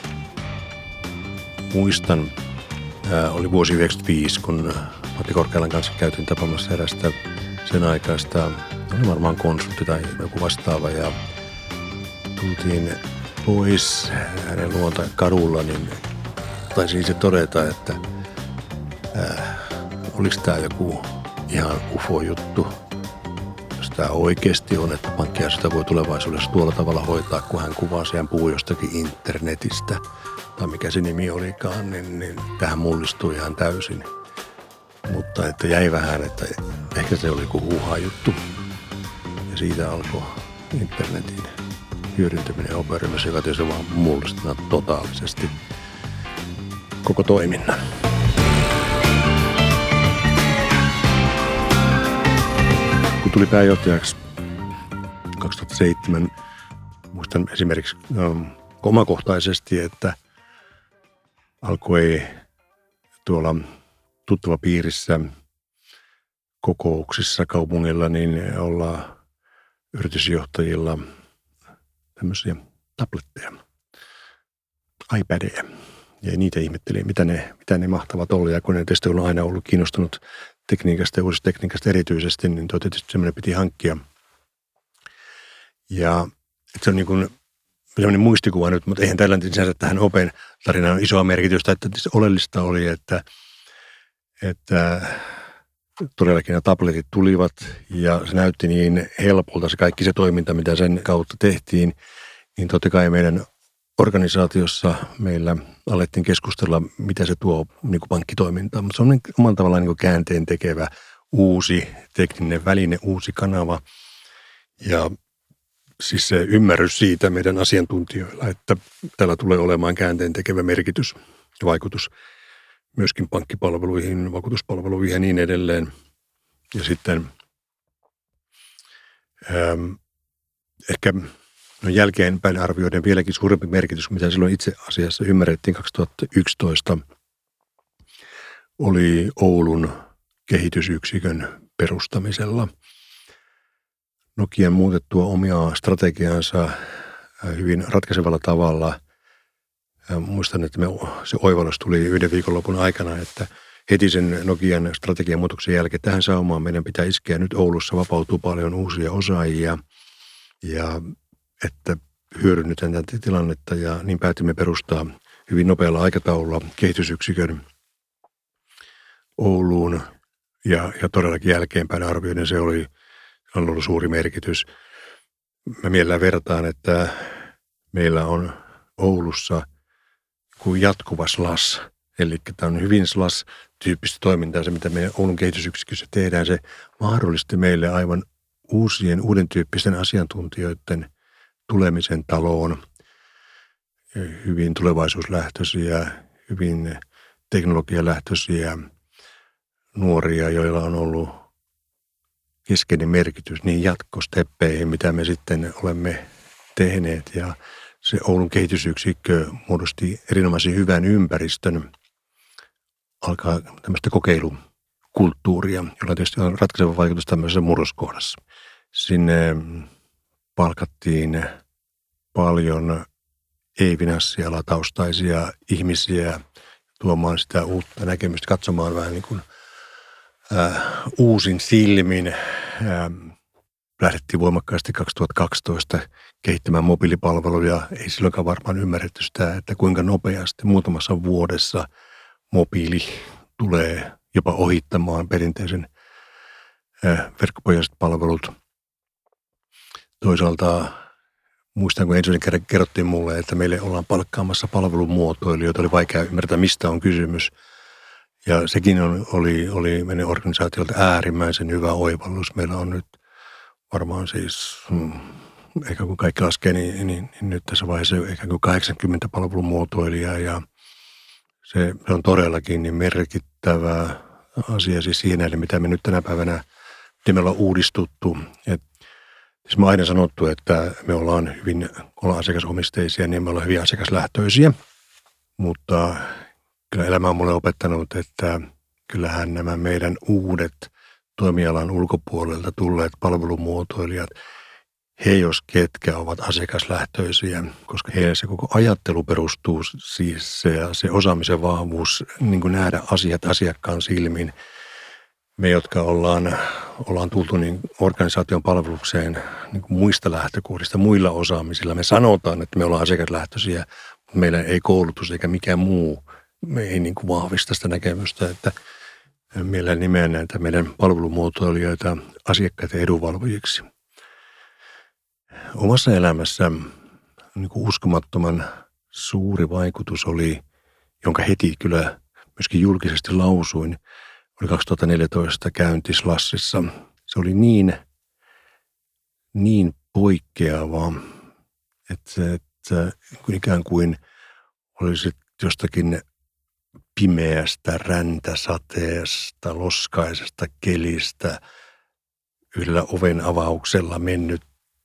Muistan, ää, oli vuosi yhdeksänkymmentäviisi, kun Matti Korkealan kanssa käytiin tapaamassa erästä sen aikaista, oli varmaan konsultti tai joku vastaava, ja tultiin pois hänen luonta kadulla, niin taisin se todeta, että ää, oliko tämä joku ihan U F O-juttu, jos tämä oikeasti on, että pankkiasioita voi tulevaisuudessa tuolla tavalla hoitaa, kun hän kuvasi, hän puhui jostakin internetistä, tai mikä se nimi olikaan, niin, niin tähän mullistui ihan täysin. Mutta että jäi vähän, että ehkä se oli joku huuhaa juttu. Ja siitä alkoi internetin hyödyntäminen operoimassa, joka tietysti vaan mullistaa totaalisesti koko toiminnan. Kun tuli pääjohtajaksi kaksituhattaseitsemän, muistan esimerkiksi um, omakohtaisesti, että alkoi tuolla tuttava piirissä kokouksissa kaupungilla niin olla yritysjohtajilla tämmöisiä tabletteja, iPadeja. Ja niitä ihmettelin, mitä ne, mitä ne mahtavat olla. Ja kun ne tietysti on aina ollut kiinnostunut tekniikasta ja uudesta tekniikasta erityisesti, niin tuo tietysti semmoinen piti hankkia. Ja se on niin kuin semmoinen muistikuva nyt, mutta eihän tällä sinänsä tähän Open tarinaan on isoa merkitystä. Että oleellista oli, että, että todellakin nämä tabletit tulivat ja se näytti niin helpolta se kaikki se toiminta, mitä sen kautta tehtiin. Niin totta kai meidän organisaatiossa meillä alettiin keskustella, mitä se tuo niin kuin pankkitoimintaan. Mutta se on niin, oman tavallaan niin käänteen tekevä uusi tekninen väline, uusi kanava. Ja siis se ymmärrys siitä meidän asiantuntijoilla, että tällä tulee olemaan käänteen tekevä merkitys ja vaikutus myöskin pankkipalveluihin, vakuutuspalveluihin ja niin edelleen. Ja sitten ähm, ehkä no jälkeenpäin arvioiden vieläkin suurempi merkitys, mitä silloin itse asiassa ymmärrettiin kaksituhattayksitoista, oli Oulun kehitysyksikön perustamisella. Nokian muutettua omia strategiansa hyvin ratkaisevalla tavalla. Muistan, että me, se oivallus tuli yhden viikonlopun aikana, että heti sen Nokian strategian muutoksen jälkeen tähän saumaan meidän pitää iskeä. Nyt Oulussa vapautuu paljon uusia osaajia ja että hyödynnetään tätä tilannetta ja niin päätimme perustaa hyvin nopealla aikataululla kehitysyksikön Ouluun ja, ja todellakin jälkeenpäin arvioiden se oli on ollut suuri merkitys. Mä mielellään vertaan, että meillä on Oulussa kuin jatkuva S L A S, Eli tämä on hyvin SLAS-tyyppistä toimintaa, se mitä meidän Oulun kehitysyksikössä tehdään. Se mahdollisti meille aivan uusien, uuden tyyppisten asiantuntijoiden tulemisen taloon. Hyvin tulevaisuuslähtöisiä, hyvin teknologialähtöisiä nuoria, joilla on ollut keskeinen merkitys niin jatkosteppeihin, mitä me sitten olemme tehneet. Ja se Oulun kehitysyksikkö muodosti erinomaisen hyvän ympäristön alkaa tämmöistä kokeilukulttuuria, jolla tietysti on ratkaiseva vaikutus tämmöisessä murroskohdassa. Sinne palkattiin paljon ei-finanssialataustaisia ihmisiä tuomaan sitä uutta näkemystä, katsomaan vähän niin kuin äh, uusin silmin. Äh, lähdettiin voimakkaasti kaksituhattakaksitoista kehittämään mobiilipalveluja. Ei silloinkaan varmaan ymmärretty sitä, että kuinka nopeasti muutamassa vuodessa mobiili tulee jopa ohittamaan perinteisen äh, verkkopohjaiset palvelut. Toisaalta muistan, kun ensimmäisen kerran kerrottiin mulle, että meille ollaan palkkaamassa palvelumuotoilijoita, oli vaikea ymmärtää, mistä on kysymys. Ja sekin on, oli, oli meidän organisaatiolta äärimmäisen hyvä oivallus. Meillä on nyt varmaan siis, hmm, eikä kun kaikki laskee, niin, niin, niin nyt tässä vaiheessa eikä kuin kahdeksankymmentä palvelumuotoilijaa. Ja se, se on todellakin niin merkittävä asia siis siinä, mitä me nyt tänä päivänä, miten me ollaan uudistuttu. Et siis mä oon aina sanottu, että me ollaan hyvin, ollaan asiakasomisteisia, niin me ollaan hyvin asiakaslähtöisiä, mutta kyllä elämä on mulle opettanut, että kyllähän nämä meidän uudet toimialan ulkopuolelta tulleet palvelumuotoilijat, he jos ketkä ovat asiakaslähtöisiä, koska heillä se koko ajattelu perustuu siis se, se osaamisen vahvuus, niin kuin nähdä asiat asiakkaan silmin. Me, jotka ollaan, ollaan tultu niin organisaation palvelukseen niin kuin muista lähtökohdista, muilla osaamisilla. Me sanotaan, että me ollaan asiakaslähtöisiä, mutta meillä ei koulutus eikä mikään muu. Me ei niin kuin vahvista sitä näkemystä, että meillä nimeän näitä meidän palvelumuotoilijoita asiakkaiden edunvalvojiksi. Omassa elämässä niin kuin uskomattoman suuri vaikutus oli, jonka heti kyllä myöskin julkisesti lausuin, oli kaksituhattaneljätoista käynti SLASissa. Se oli niin, niin poikkeava, että, että ikään kuin olisi jostakin pimeästä räntäsateesta, loskaisesta kelistä yhdellä oven avauksella mennyt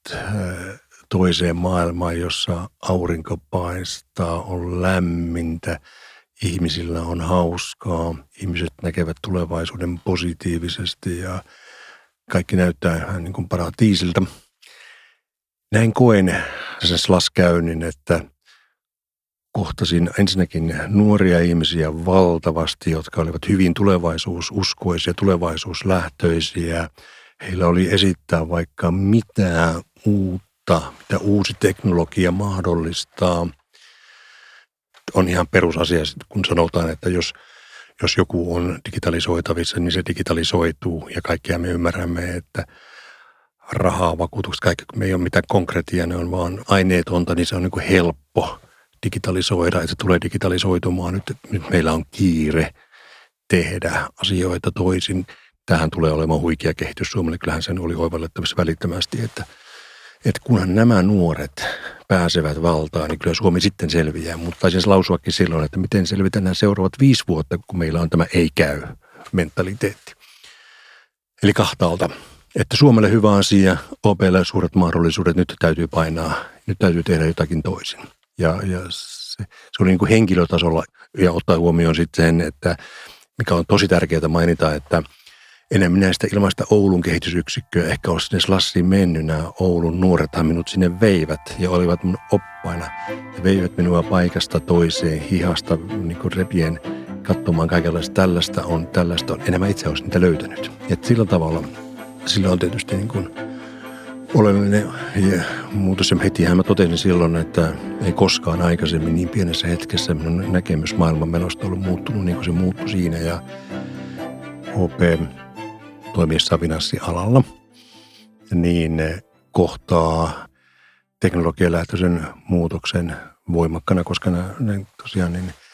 toiseen maailmaan, jossa aurinko paistaa, on lämmintä, ihmisillä on hauskaa, ihmiset näkevät tulevaisuuden positiivisesti ja kaikki näyttää ihan niin kuin paratiisilta. Näin koen sen SLAS-käynnin, että kohtasin ensinnäkin nuoria ihmisiä valtavasti, jotka olivat hyvin tulevaisuususkoisia, tulevaisuuslähtöisiä. Heillä oli esittää vaikka mitä uutta, mitä uusi teknologia mahdollistaa. On ihan perusasia, kun sanotaan, että jos, jos joku on digitalisoitavissa, niin se digitalisoituu. Ja kaikkia me ymmärrämme, että rahaa, vakuutukset, kaikki, kun me ei ole mitään konkreettia, ne on vaan aineetonta, niin se on niin kuin helppo digitalisoida, että se tulee digitalisoitumaan. Nyt, nyt meillä on kiire tehdä asioita toisin. Tähän tulee olemaan huikea kehitys Suomelle. Kyllähän sen oli oivallettavissa välittömästi, että, että kunhan nämä nuoret pääsevät valtaan, niin kyllä Suomi sitten selviää. Mutta taisin lausuakin silloin, että miten selvitään nämä seuraavat viisi vuotta, kun meillä on tämä ei käy mentaliteetti. Eli kahtaalta, että Suomelle hyvä asia, O P:lle suuret mahdollisuudet, nyt täytyy painaa, nyt täytyy tehdä jotakin toisin. Ja, ja se, se oli niin kuin henkilötasolla ja ottaa huomioon sitten sen, että mikä on tosi tärkeää mainita, että enemmän näistä ilmaista Oulun kehitysyksikköä ehkä olisi sinne SLASiin mennyt. Nämä Oulun nuorethan minut sinne veivät ja olivat mun oppaina. Ja veivät minua paikasta toiseen, hihasta niin kuin repien katsomaan kaikenlaista tällaista on, tällaista on. Enemmän itse olisi niitä löytänyt. Ja sillä tavalla, sillä on tietysti niin kuin oleellinen muutos. Ja hetihän mä totesin silloin, että ei koskaan aikaisemmin niin pienessä hetkessä minun näkemys maailman menosta ollut muuttunut niin kuin se muuttui siinä. Ja O P toimiessaan finanssialalla, niin kohtaa teknologialähtöisen muutoksen voimakkana, koska nämä, ne tosiaan niin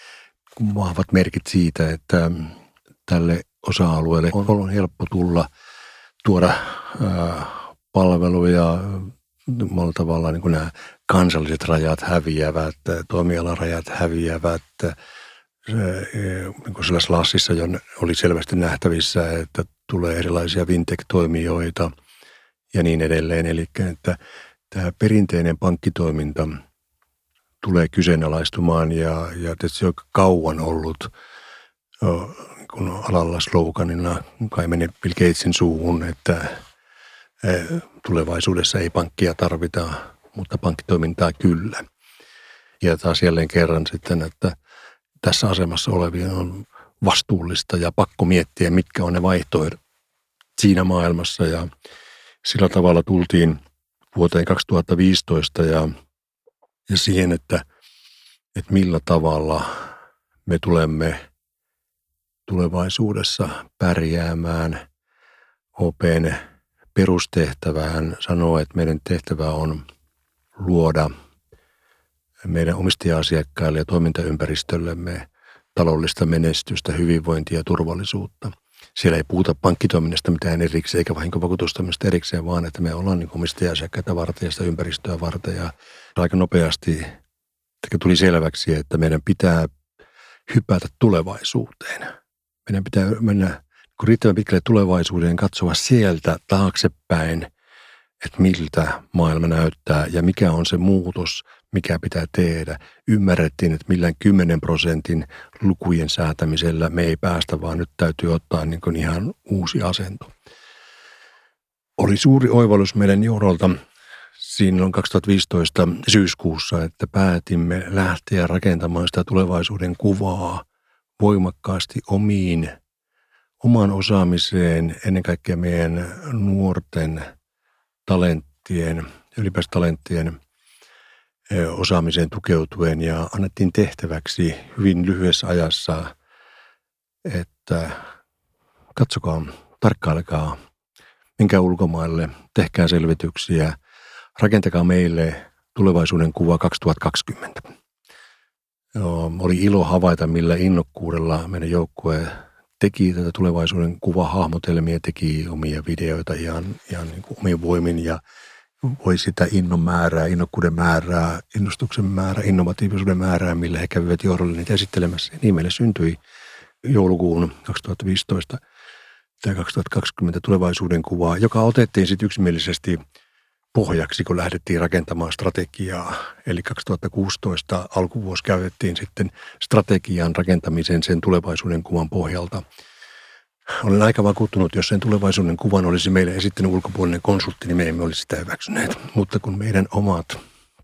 vahvat merkit siitä, että tälle osa-alueelle on, on helppo tulla, tuoda ää, palveluja. Monella tavalla niin kuin nämä kansalliset rajat häviävät, toimialarajat häviävät. Niin kuin sellaisessa Lassissa jo oli selvästi nähtävissä, että tulee erilaisia fintech-toimijoita ja niin edelleen. Eli että tämä perinteinen pankkitoiminta tulee kyseenalaistumaan ja, ja tietysti on kauan ollut jo, niin kuin alalla sloganina, kai meni Bill Gatesin suuhun, että tulevaisuudessa ei pankkia tarvita, mutta pankkitoimintaa kyllä. Ja taas jälleen kerran sitten, että tässä asemassa olevien on vastuullista ja pakko miettiä, mitkä on ne vaihtoehdot siinä maailmassa. Ja sillä tavalla tultiin vuoteen kaksituhattaviisitoista ja, ja siihen, että, että millä tavalla me tulemme tulevaisuudessa pärjäämään. Open perustehtävään sanoo, että meidän tehtävä on luoda meidän omistaja-asiakkaille ja toimintaympäristöllemme taloudellista menestystä, hyvinvointia ja turvallisuutta. Siellä ei puhuta pankkitoiminnasta mitään erikseen eikä vahinkovakuutustoiminnasta erikseen, vaan että me ollaan niin omistaja-asiakkaita varten ja sitä ympäristöä varten. Ja aika nopeasti tuli selväksi, että meidän pitää hypätä tulevaisuuteen. Meidän pitää mennä kun riittävän pitkälle tulevaisuuteen katsoa sieltä taaksepäin, että miltä maailma näyttää ja mikä on se muutos, mikä pitää tehdä. Ymmärrettiin, että millään kymmenen prosentin lukujen säätämisellä me ei päästä, vaan nyt täytyy ottaa niin kuin ihan uusi asento. Oli suuri oivallus meidän johdolta silloin kaksituhattaviisitoista syyskuussa, että päätimme lähteä rakentamaan sitä tulevaisuuden kuvaa voimakkaasti omiin omaan osaamiseen, ennen kaikkea meidän nuorten talenttien, ylipäänsä talenttien osaamiseen tukeutuen ja annettiin tehtäväksi hyvin lyhyessä ajassa, että katsokaa, tarkkailkaa, menkää ulkomaille, tehkää selvityksiä, rakentakaa meille tulevaisuuden kuva kaksituhattakaksikymmentä. Joo, oli ilo havaita, millä innokkuudella meidän joukkue teki tätä tulevaisuuden kuvahahmotelmia, teki omia videoita ihan, ihan niin kuin omin voimin ja voi sitä innon määrää, innokkuuden määrää, innostuksen määrää, innovatiivisuuden määrää, millä he kävivät johdolle niitä esittelemässä. Ja niin meille syntyi joulukuun kaksituhattaviisitoista tämä kaksituhattakaksikymmentä tulevaisuuden kuvaa, joka otettiin sitten yksimielisesti pohjaksi, kun lähdettiin rakentamaan strategiaa. Eli kaksituhattakuusitoista alkuvuosi käytettiin sitten strategian rakentamisen sen tulevaisuuden kuvan pohjalta. Olen aika vakuuttunut, jos sen tulevaisuuden kuvan olisi meille esittänyt ulkopuolinen konsultti, niin me emme olisi sitä hyväksyneet. Mutta kun meidän omat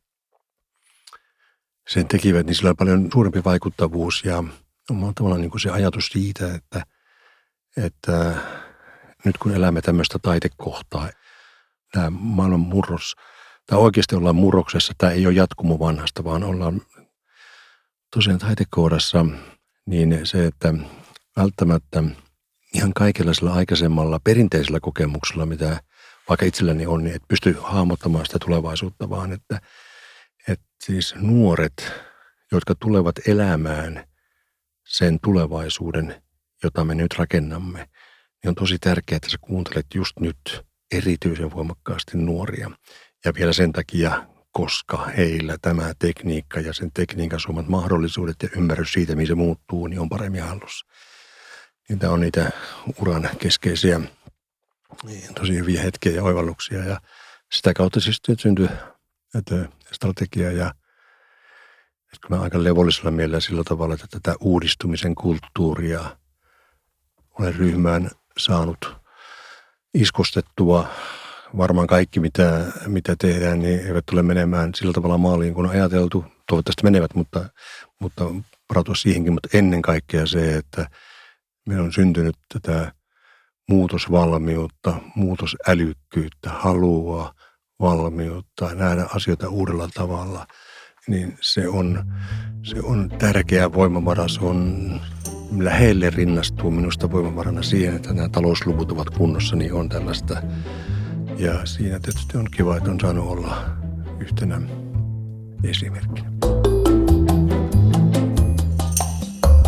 sen tekivät, niin sillä oli paljon suurempi vaikuttavuus ja on tavallaan niin kuin se ajatus siitä, että, että nyt kun elämme tämmöistä taitekohtaa, tämä maailman murros, tämä oikeasti ollaan murroksessa, tämä ei ole jatkumo vanhasta, vaan ollaan tosiaan taitekohdassa, niin se, että välttämättä ihan kaikella sillä aikaisemmalla perinteisellä kokemuksella, mitä vaikka itselläni on, niin et pysty hahmottamaan sitä tulevaisuutta, vaan että, että siis nuoret, jotka tulevat elämään sen tulevaisuuden, jota me nyt rakennamme, niin on tosi tärkeää, että sä kuuntelet just nyt erityisen voimakkaasti nuoria. Ja vielä sen takia, koska heillä tämä tekniikka ja sen tekniikan suomat mahdollisuudet ja ymmärrys siitä, mihin se muuttuu, niin on paremmin hallussa. Niin tämä on niitä uran keskeisiä tosi hyviä hetkiä ja oivalluksia. Ja sitä kautta siis syntyi strategia ja että mä aika levollisella mielellä sillä tavalla, että tätä uudistumisen kulttuuria olen ryhmään saanut iskostettua. Varmaan kaikki, mitä, mitä tehdään, niin eivät tule menemään sillä tavalla maaliin, kun on ajateltu. Toivottavasti menevät, mutta, mutta varautua siihenkin. Mutta ennen kaikkea se, että meillä on syntynyt tätä muutosvalmiutta, muutosälykkyyttä, halua, valmiutta, nähdä asioita uudella tavalla. Niin se on, se on tärkeä voimavara. Se on lähelle rinnastuu minusta voimavarana siihen, että nämä talousluvut ovat kunnossa, niin on tällaista. Ja siinä tietysti on kiva, että on saanut olla yhtenä esimerkkinä.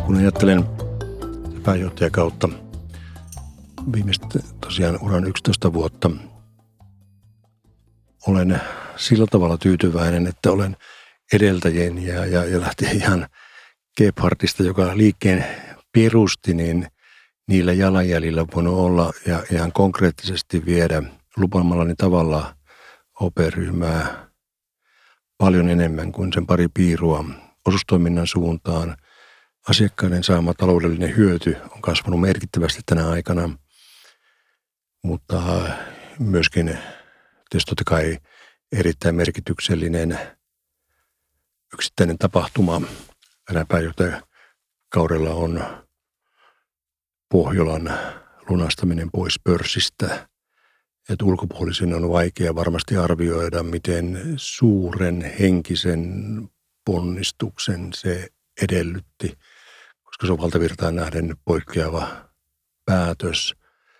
kun ajattelen pääjohtajan kautta viimeistä tosiaan uran yksitoista vuotta, olen sillä tavalla tyytyväinen, että olen edeltäjien ja, ja, ja lähtien ihan Gebhardista, joka liikkeen perusti, niin niillä jalanjäljillä on voinut olla ja ihan konkreettisesti viedä lupaamallani tavalla O P-ryhmää paljon enemmän kuin sen pari piirua osuustoiminnan suuntaan. Asiakkaiden saama taloudellinen hyöty on kasvanut merkittävästi tänä aikana, mutta myöskin tietysti totta kai erittäin merkityksellinen yksittäinen tapahtuma tänä pääjohtajakaudella on Pohjolan lunastaminen pois pörssistä. Että ulkopuolisen on vaikea varmasti arvioida, miten suuren henkisen ponnistuksen se edellytti, koska se on valtavirtaan nähden poikkeava päätös.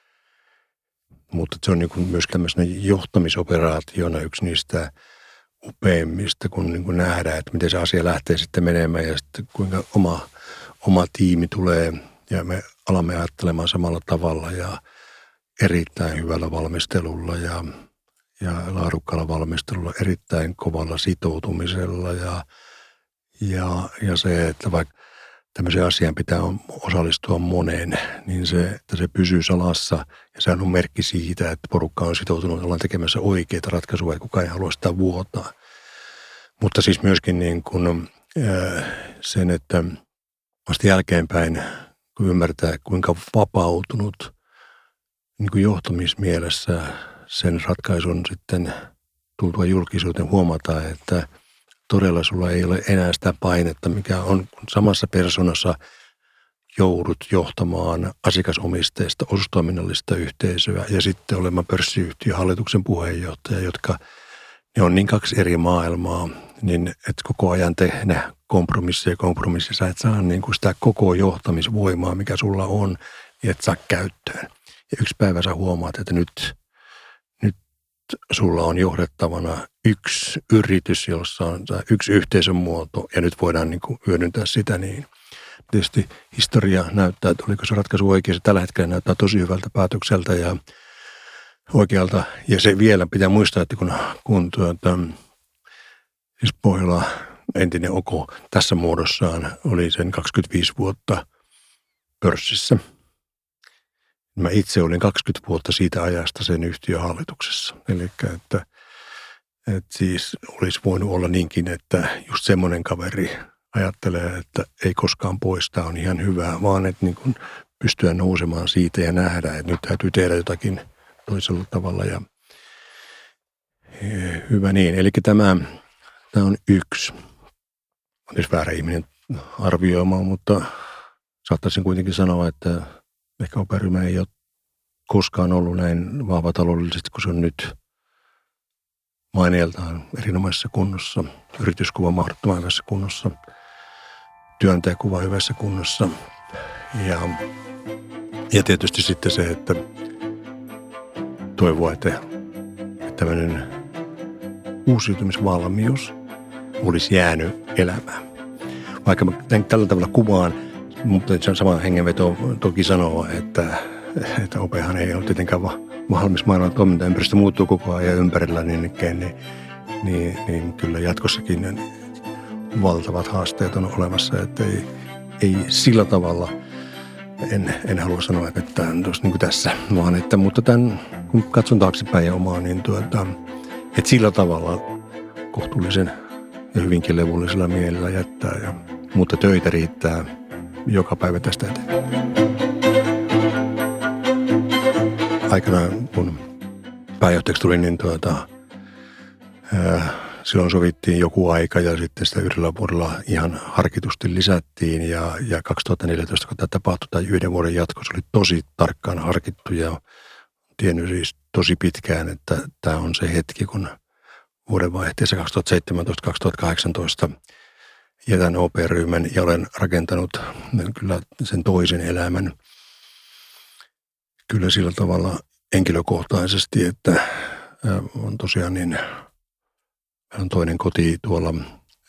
Mutta se on niin kuin myös tämmöisenä johtamisoperaationa yksi niistä upeimmista, kun niin kuin nähdään, että miten se asia lähtee sitten menemään ja sitten kuinka oma, oma tiimi tulee ja me alamme ajattelemaan samalla tavalla ja erittäin hyvällä valmistelulla ja, ja laadukkaalla valmistelulla, erittäin kovalla sitoutumisella ja, ja, ja se, että vaikka tämmöiseen asiaan pitää osallistua moneen, niin se, että se pysyy salassa ja sehän on merkki siitä, että porukka on sitoutunut, ollaan tekemässä oikeita ratkaisuja, että kukaan ei halua sitä vuotaa. Mutta siis myöskin niin kuin, äh, sen, että vasta jälkeenpäin, kun ymmärtää, kuinka vapautunut niin kuin johtamismielessä sen ratkaisun sitten tultua julkisuuteen huomata, että todella sulla ei ole enää sitä painetta, mikä on samassa persoonassa joudut johtamaan asiakasomisteista, osuustoiminnallista yhteisöä ja sitten olemaan pörssiyhtiön hallituksen puheenjohtaja, jotka ne on niin kaksi eri maailmaa, niin että koko ajan tehdä kompromisseja ja kompromisseja. Sä et saa niin kuin sitä koko johtamisvoimaa, mikä sulla on, niin et saa käyttöön. Ja yksi päivä sä huomaat, että nyt, nyt sulla on johdettavana yksi yritys, jossa on yksi yhteisön muoto ja nyt voidaan niin kuin hyödyntää sitä niin. Tietysti historia näyttää, että oliko se ratkaisu oikein. Se tällä hetkellä näyttää tosi hyvältä päätökseltä ja oikealta. Ja se vielä pitää muistaa, että kun, kun tuota, siis Pohjola entinen Oko tässä muodossaan oli sen kaksikymmentäviisi vuotta pörssissä. Mä itse olin kaksikymmentä vuotta siitä ajasta sen yhtiön hallituksessa. Eli että, että siis olisi voinut olla niinkin, että just semmoinen kaveri ajattelee, että ei koskaan pois, tämä on ihan hyvää, vaan että niin kuin pystyä nousemaan siitä ja nähdä, että nyt täytyy tehdä jotakin toisella tavalla. Ja hyvä niin. Eli tämä, tämä on yksi. On tietysti väärä ihminen arvioimaan, mutta saattaisin kuitenkin sanoa, että ehkä O P-ryhmä ei ole koskaan ollut näin vahva taloudellisesti kuin se on nyt. Maineeltaan erinomaisessa kunnossa, yrityskuva mahdottoman hyvässä kunnossa, työntekijäkuva hyvässä kunnossa ja, ja tietysti sitten se, että toivoa, että, että tämmöinen uusiutumisvalmius olisi jäänyt elämään. Vaikka mä tällä tavalla kuvaan, mutta se on sama hengenveto toki sanoa, että, että O P:han ei ole tietenkään valmis maailman toimintaympäristö muuttuu koko ajan ympärillä, niin, niin, niin, niin kyllä jatkossakin valtavat haasteet on olemassa, että ei, ei sillä tavalla, en, en halua sanoa, että tämä on niin kuin tässä, vaan että, mutta tämän, kun katson taaksepäin ja omaa, niin tuota, että sillä tavalla kohtuullisen ja hyvinkin levullisella mielellä jättää, ja, mutta töitä riittää joka päivä tästä eteenpäin. Aikanaan, kun pääjohtajaksi tuli, niin tuota, ää, silloin sovittiin joku aika ja sitten sitä yhdellä vuodella ihan harkitusti lisättiin. Ja, ja kaksituhattaneljätoista, kun tämä tapahtui, tai yhden vuoden jatko, se oli tosi tarkkaan harkittu ja tiennyt siis tosi pitkään, että tämä on se hetki, kun vuodenvaihteessa kaksituhattaseitsemäntoista kaksituhattakahdeksantoista jätän O P-ryhmän ja olen rakentanut kyllä sen toisen elämän. Kyllä sillä tavalla henkilökohtaisesti, että on tosiaan niin, on toinen koti tuolla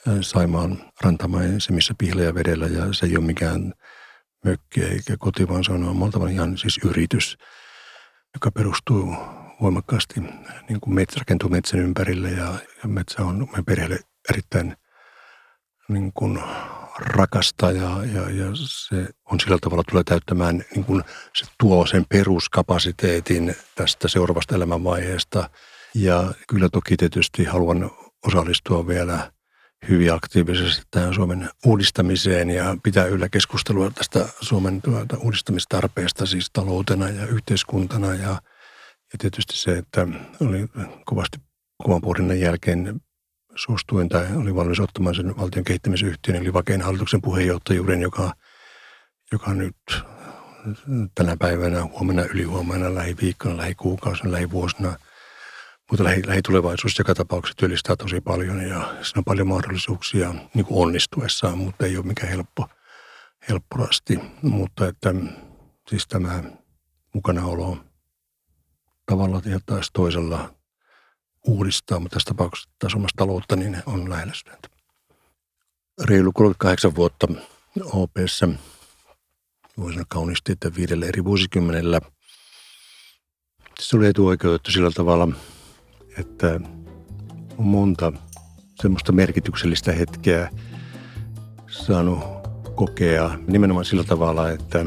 Saimaan rantamaisemissa Pihlajavedellä ja se ei ole mikään mökki eikä koti, vaan se on omalta ihan siis yritys, joka perustuu voimakkaasti niin kuin metsä, rakentuu metsän ympärille ja, ja metsä on meidän perheelle erittäin niin kuin rakasta ja, ja, ja se on sillä tavalla tulee täyttämään, niin kuin se tuo sen peruskapasiteetin tästä seuraavasta elämänvaiheesta. Ja kyllä toki tietysti haluan osallistua vielä hyvin aktiivisesti tähän Suomen uudistamiseen ja pitää yllä keskustelua tästä Suomen tuota uudistamistarpeesta siis taloutena ja yhteiskuntana. Ja, ja tietysti se, että oli kovasti kovan pohdinnan jälkeen suostuin tai oli valmis ottamaan sen valtion kehittämisyhtiön, eli Vaken hallituksen puheenjohtajuuden, joka, joka nyt tänä päivänä, huomenna, ylihuomenna, lähiviikkona, lähikuukausina, lähivuosina, mutta lähi, lähitulevaisuus joka tapauksessa työllistää tosi paljon ja siinä on paljon mahdollisuuksia niin kuin onnistuessaan, mutta ei ole mikään helppo, helppo rasti. Mutta että siis tämä mukanaolo tavalla ja taas toisella uudistaa, mutta tässä tapauksessa taas omasta taloutta niin on lähellä sydäntä. Reilu kolmekymmentäkahdeksan vuotta O P:ssä, voisi sanoa kauniisti, että viidellä eri vuosikymmenellä. Se oli etuoikeutettu sillä tavalla, että on monta semmoista merkityksellistä hetkeä saanut kokea nimenomaan sillä tavalla, että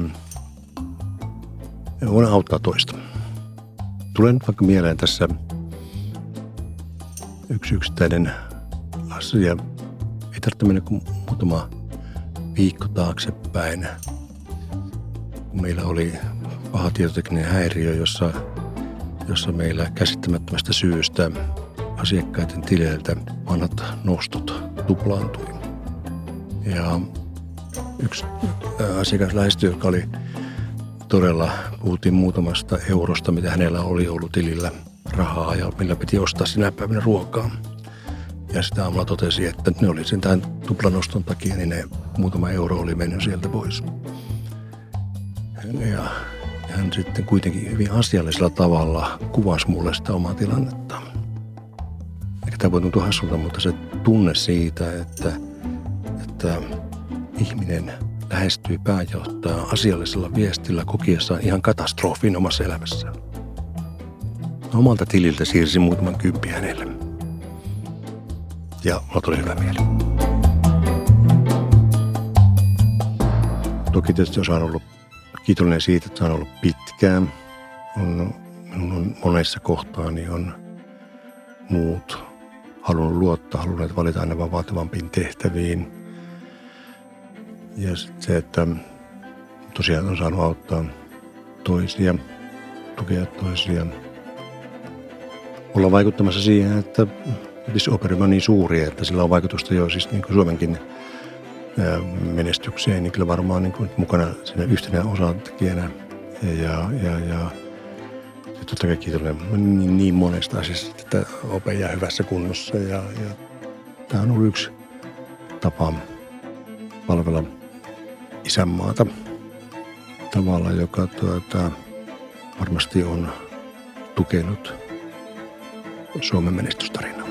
voin auttaa toista. Tulee nyt vaikka mieleen tässä yksi yksittäinen asia. Ei tarvitse mennä kuin muutama viikko taaksepäin. Meillä oli paha tietotekninen häiriö, jossa, jossa meillä käsittämättömästä syystä asiakkaiden tileiltä vanhat nostot tuplaantui. Ja yksi asiakas lähestyi, joka oli todella, puhuttiin muutamasta eurosta, mitä hänellä oli ollut tilillä rahaa ja millä piti ostaa sinä päivänä ruokaa. Ja sitä aamulla totesi, että ne oli sen tämän tuplanoston takia, niin ne muutama euro oli mennyt sieltä pois. Ja hän sitten kuitenkin hyvin asiallisella tavalla kuvasi mulle sitä omaa tilannetta. Eikä tämä voi tuntua hassulta, mutta se tunne siitä, että, että ihminen lähestyy pääjohtajaa asiallisella viestillä kokiessaan ihan katastrofin omassa elämässään. Omalta tililtä siirsi muutaman kymppi hänelle. Ja mulla tuli hyvä mieli. Toki tietysti olen ollut kiitollinen siitä, että olen ollut pitkään. On, minun on monessa kohtaa niin on muut halunnut luottaa, halunneet valita aina vaan vaativampiin tehtäviin. Ja sitten se, että tosiaan on saanut auttaa toisia, tukea toisia. Ollaan vaikuttamassa siihen, että Operima on niin suuri, että sillä on vaikutusta jo siis niin kuin Suomenkin menestykseen, niin kyllä varmaan niin kuin mukana siinä yhtenä osatekijänä. Ja, ja, ja, ja totta kai kiitollinen niin, niin monesta asiasta, että O P jää hyvässä kunnossa. Ja, ja tämä on ollut yksi tapa palvella isänmaata tavalla, joka tuota, varmasti on tukenut Suomen menestystarinaa.